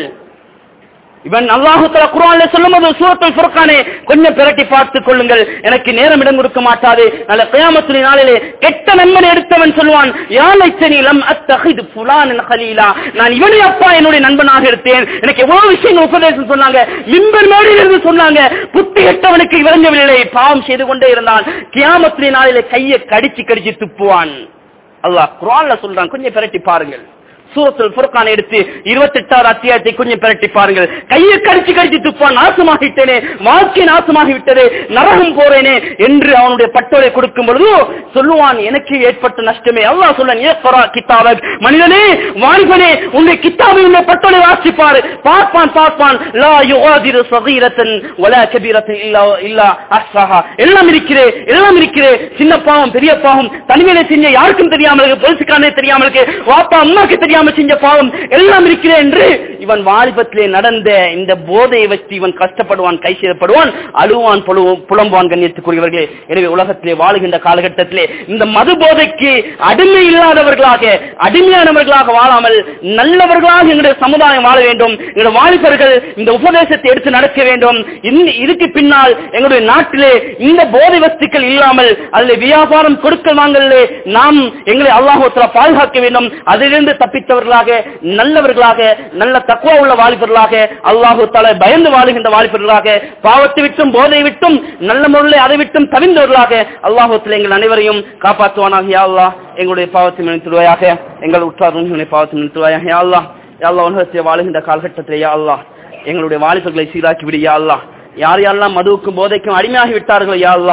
இவன் அல்லாஹ் தஆலா குர்ஆனில் சொல்லும்போது சூரத்துல் ஃபுர்கானை கொஞ்சம் பிரட்டி பார்த்துக் கொள்ளுங்கள், எனக்கு நேரம் இடம் கொடுக்க மாட்டாது. நாளை கியாமத்தின் நாளிலே கெட்ட நண்பனை எடுத்தவன் சொல்வான், யா லைத்தனி லம் அத்தஹித் ஃபுலானன் கலீலா, நான் இவனை அப்பா என்னுடைய நண்பனாக எடுத்தேன். எனக்கு எவ்வளவு விஷயங்கள் உபதேசம் சொன்னாங்க, மிம்பர் மேடையில் இருந்து சொன்னாங்க. புத்தி கெட்டவனுக்கு விளங்கவில்லை, பாவம் செய்து கொண்டே இருந்தான். கியாமத்தின் நாளிலே கையை கடிச்சு துப்புவான். அல்லாஹ் குர்ஆன்ல சொல்றான், கொஞ்சம் பிரட்டி பாருங்கள். சூரத்துல் ஃபுர்கான் எடுத்து 28வது அத்தியாயத்தை கொஞ்சம் பிரட்டி பாருங்கள். கையை கடிச்சு துப்பான், நாசமாகிட்டேனே, வாழ்க்கை நாசமாகிவிட்டது, நரகம் போறேனே என்று அவனுடைய பட்டோலை கொடுக்கும் பொழுது சொல்லுவான், எனக்கு ஏற்பட்ட நஷ்டமே. அல்லாஹ் சொல்றான், இக்ரா கிதாபக், மனிதனே, வாலிபனே, உன்னுடைய கிதாபை உன்னுடைய பட்டோலை வாசிப்பார். பார்ப்பான், லா யுகாதிரு ஸகீரத்தன் வலா கபீரத்தன் இல்லா அஹ்ஸாஹா, எல்லாம் இருக்கிறே, சின்ன பாவம் பெரிய பாவம், தனிமையிலே செஞ்ச யாருக்கும் தெரியாமல் இருக்கு, போலீஸ்காரனே தெரியாமல் இருக்கு, வாப்பா அம்மாக்கு தெரியாமல் செஞ்ச பாவம் எல்லாம் இருக்கிறேன் என்று இவன் வாலிபத்திலே நடந்த இந்த போதையை வச்சு இவன் கஷ்டப்படுவான், கை செய்யப்படுவான், அழுவான், புலம்புவான். கண்ணியத்துக்குரியவர்களே, எனவே உலகத்திலே வாழுகின்ற காலகட்டத்திலே இந்த மது போதைக்கு அடிமை இல்லாதவர்களாக, அடிமையானவர்களாக வாழாமல் நல்லவர்களாக எங்களுடைய சமுதாயம் வாழ வேண்டும். எங்களுடைய வாலிபர்கள் இந்த உபதேசத்தை எடுத்து நடக்க வேண்டும். இதுக்கு பின்னால் எங்களுடைய நாட்டிலே இந்த போதை வஸ்துக்கள் இல்லாமல் அதில் வியாபாரம் கொடுக்க வாங்கலே நாம் எங்களை அல்லாஹ் தஆலா பாதுகாக்க வேண்டும். அதிலிருந்து தப்பித்தவர்களாக, நல்லவர்களாக, நல்ல தக்வா உள்ள வாலிபர்களாக, அல்லாஹ் தஆலா பயந்து வாழுகின்ற வாலிபர்களாக, பாவத்தை விட்டும் போதை விட்டும் நல்ல முறையில் அதை விட்டும் தவிர்ந்தவர்களாக அல்லாஹ் தஆலா எங்கள் அனைவரையும் காப்பாற்றுவானாக. யா அல்லாஹ், எங்களுடைய பாவத்தை மன்னித்துடுவாயாக, எங்கள் உற்றார்களுடைய பாவத்தை மன்னித்துடுவாயாக. யா அல்லாஹ், உலகத்தில் வாழுகின்ற காலகட்டத்தில் யா அல்லாஹ் எங்களுடைய வாலிபர்களை சீராக்கி விடு. யா அல்லாஹ், யார் யாரெல்லாம் மதுவுக்கும் போதைக்கும் அடிமையாகி விட்டார்களோ யா அல்லாஹ்,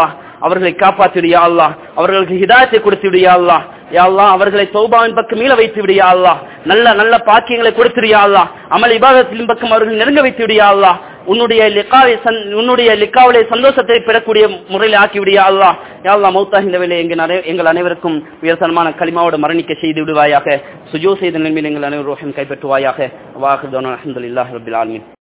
அவர்களை காப்பாற்றிடு யா அல்லாஹ். அவர்களுக்கு ஹிதாயத்தை கொடுத்துடு யா அல்லாஹ். யா அல்லாஹ் அவர்களை தௌபாவின் பக்கம் மீள வைத்து விடு யா அல்லாஹ். நல்ல நல்ல பாக்கியங்களை கொடுத்துடு யா அல்லாஹ். அமல் இபாதத்தின் பக்கம் அவர்கள் நெருங்க வைத்து விடு யா அல்லாஹ். உன்னுடைய லிக்காவிலே சந்தோஷத்தை பெறக்கூடிய முறையில் ஆக்கி விடு யா அல்லாஹ். யா அல்லாஹ் மௌத்தாகின்ற வேளை எங்கள் அனைவருக்கும் உயர்தரமான கலிமாவோடு மரணிக்க செய்து விடுவாயாக. சுஜூத் செய்த நிலைமையில் எங்கள் அனைவரும் கைப்பற்றுவாயாக. வாஹிர் தௌனா அல்ஹம்துலில்லாஹி ரப்பில் ஆலமீன்.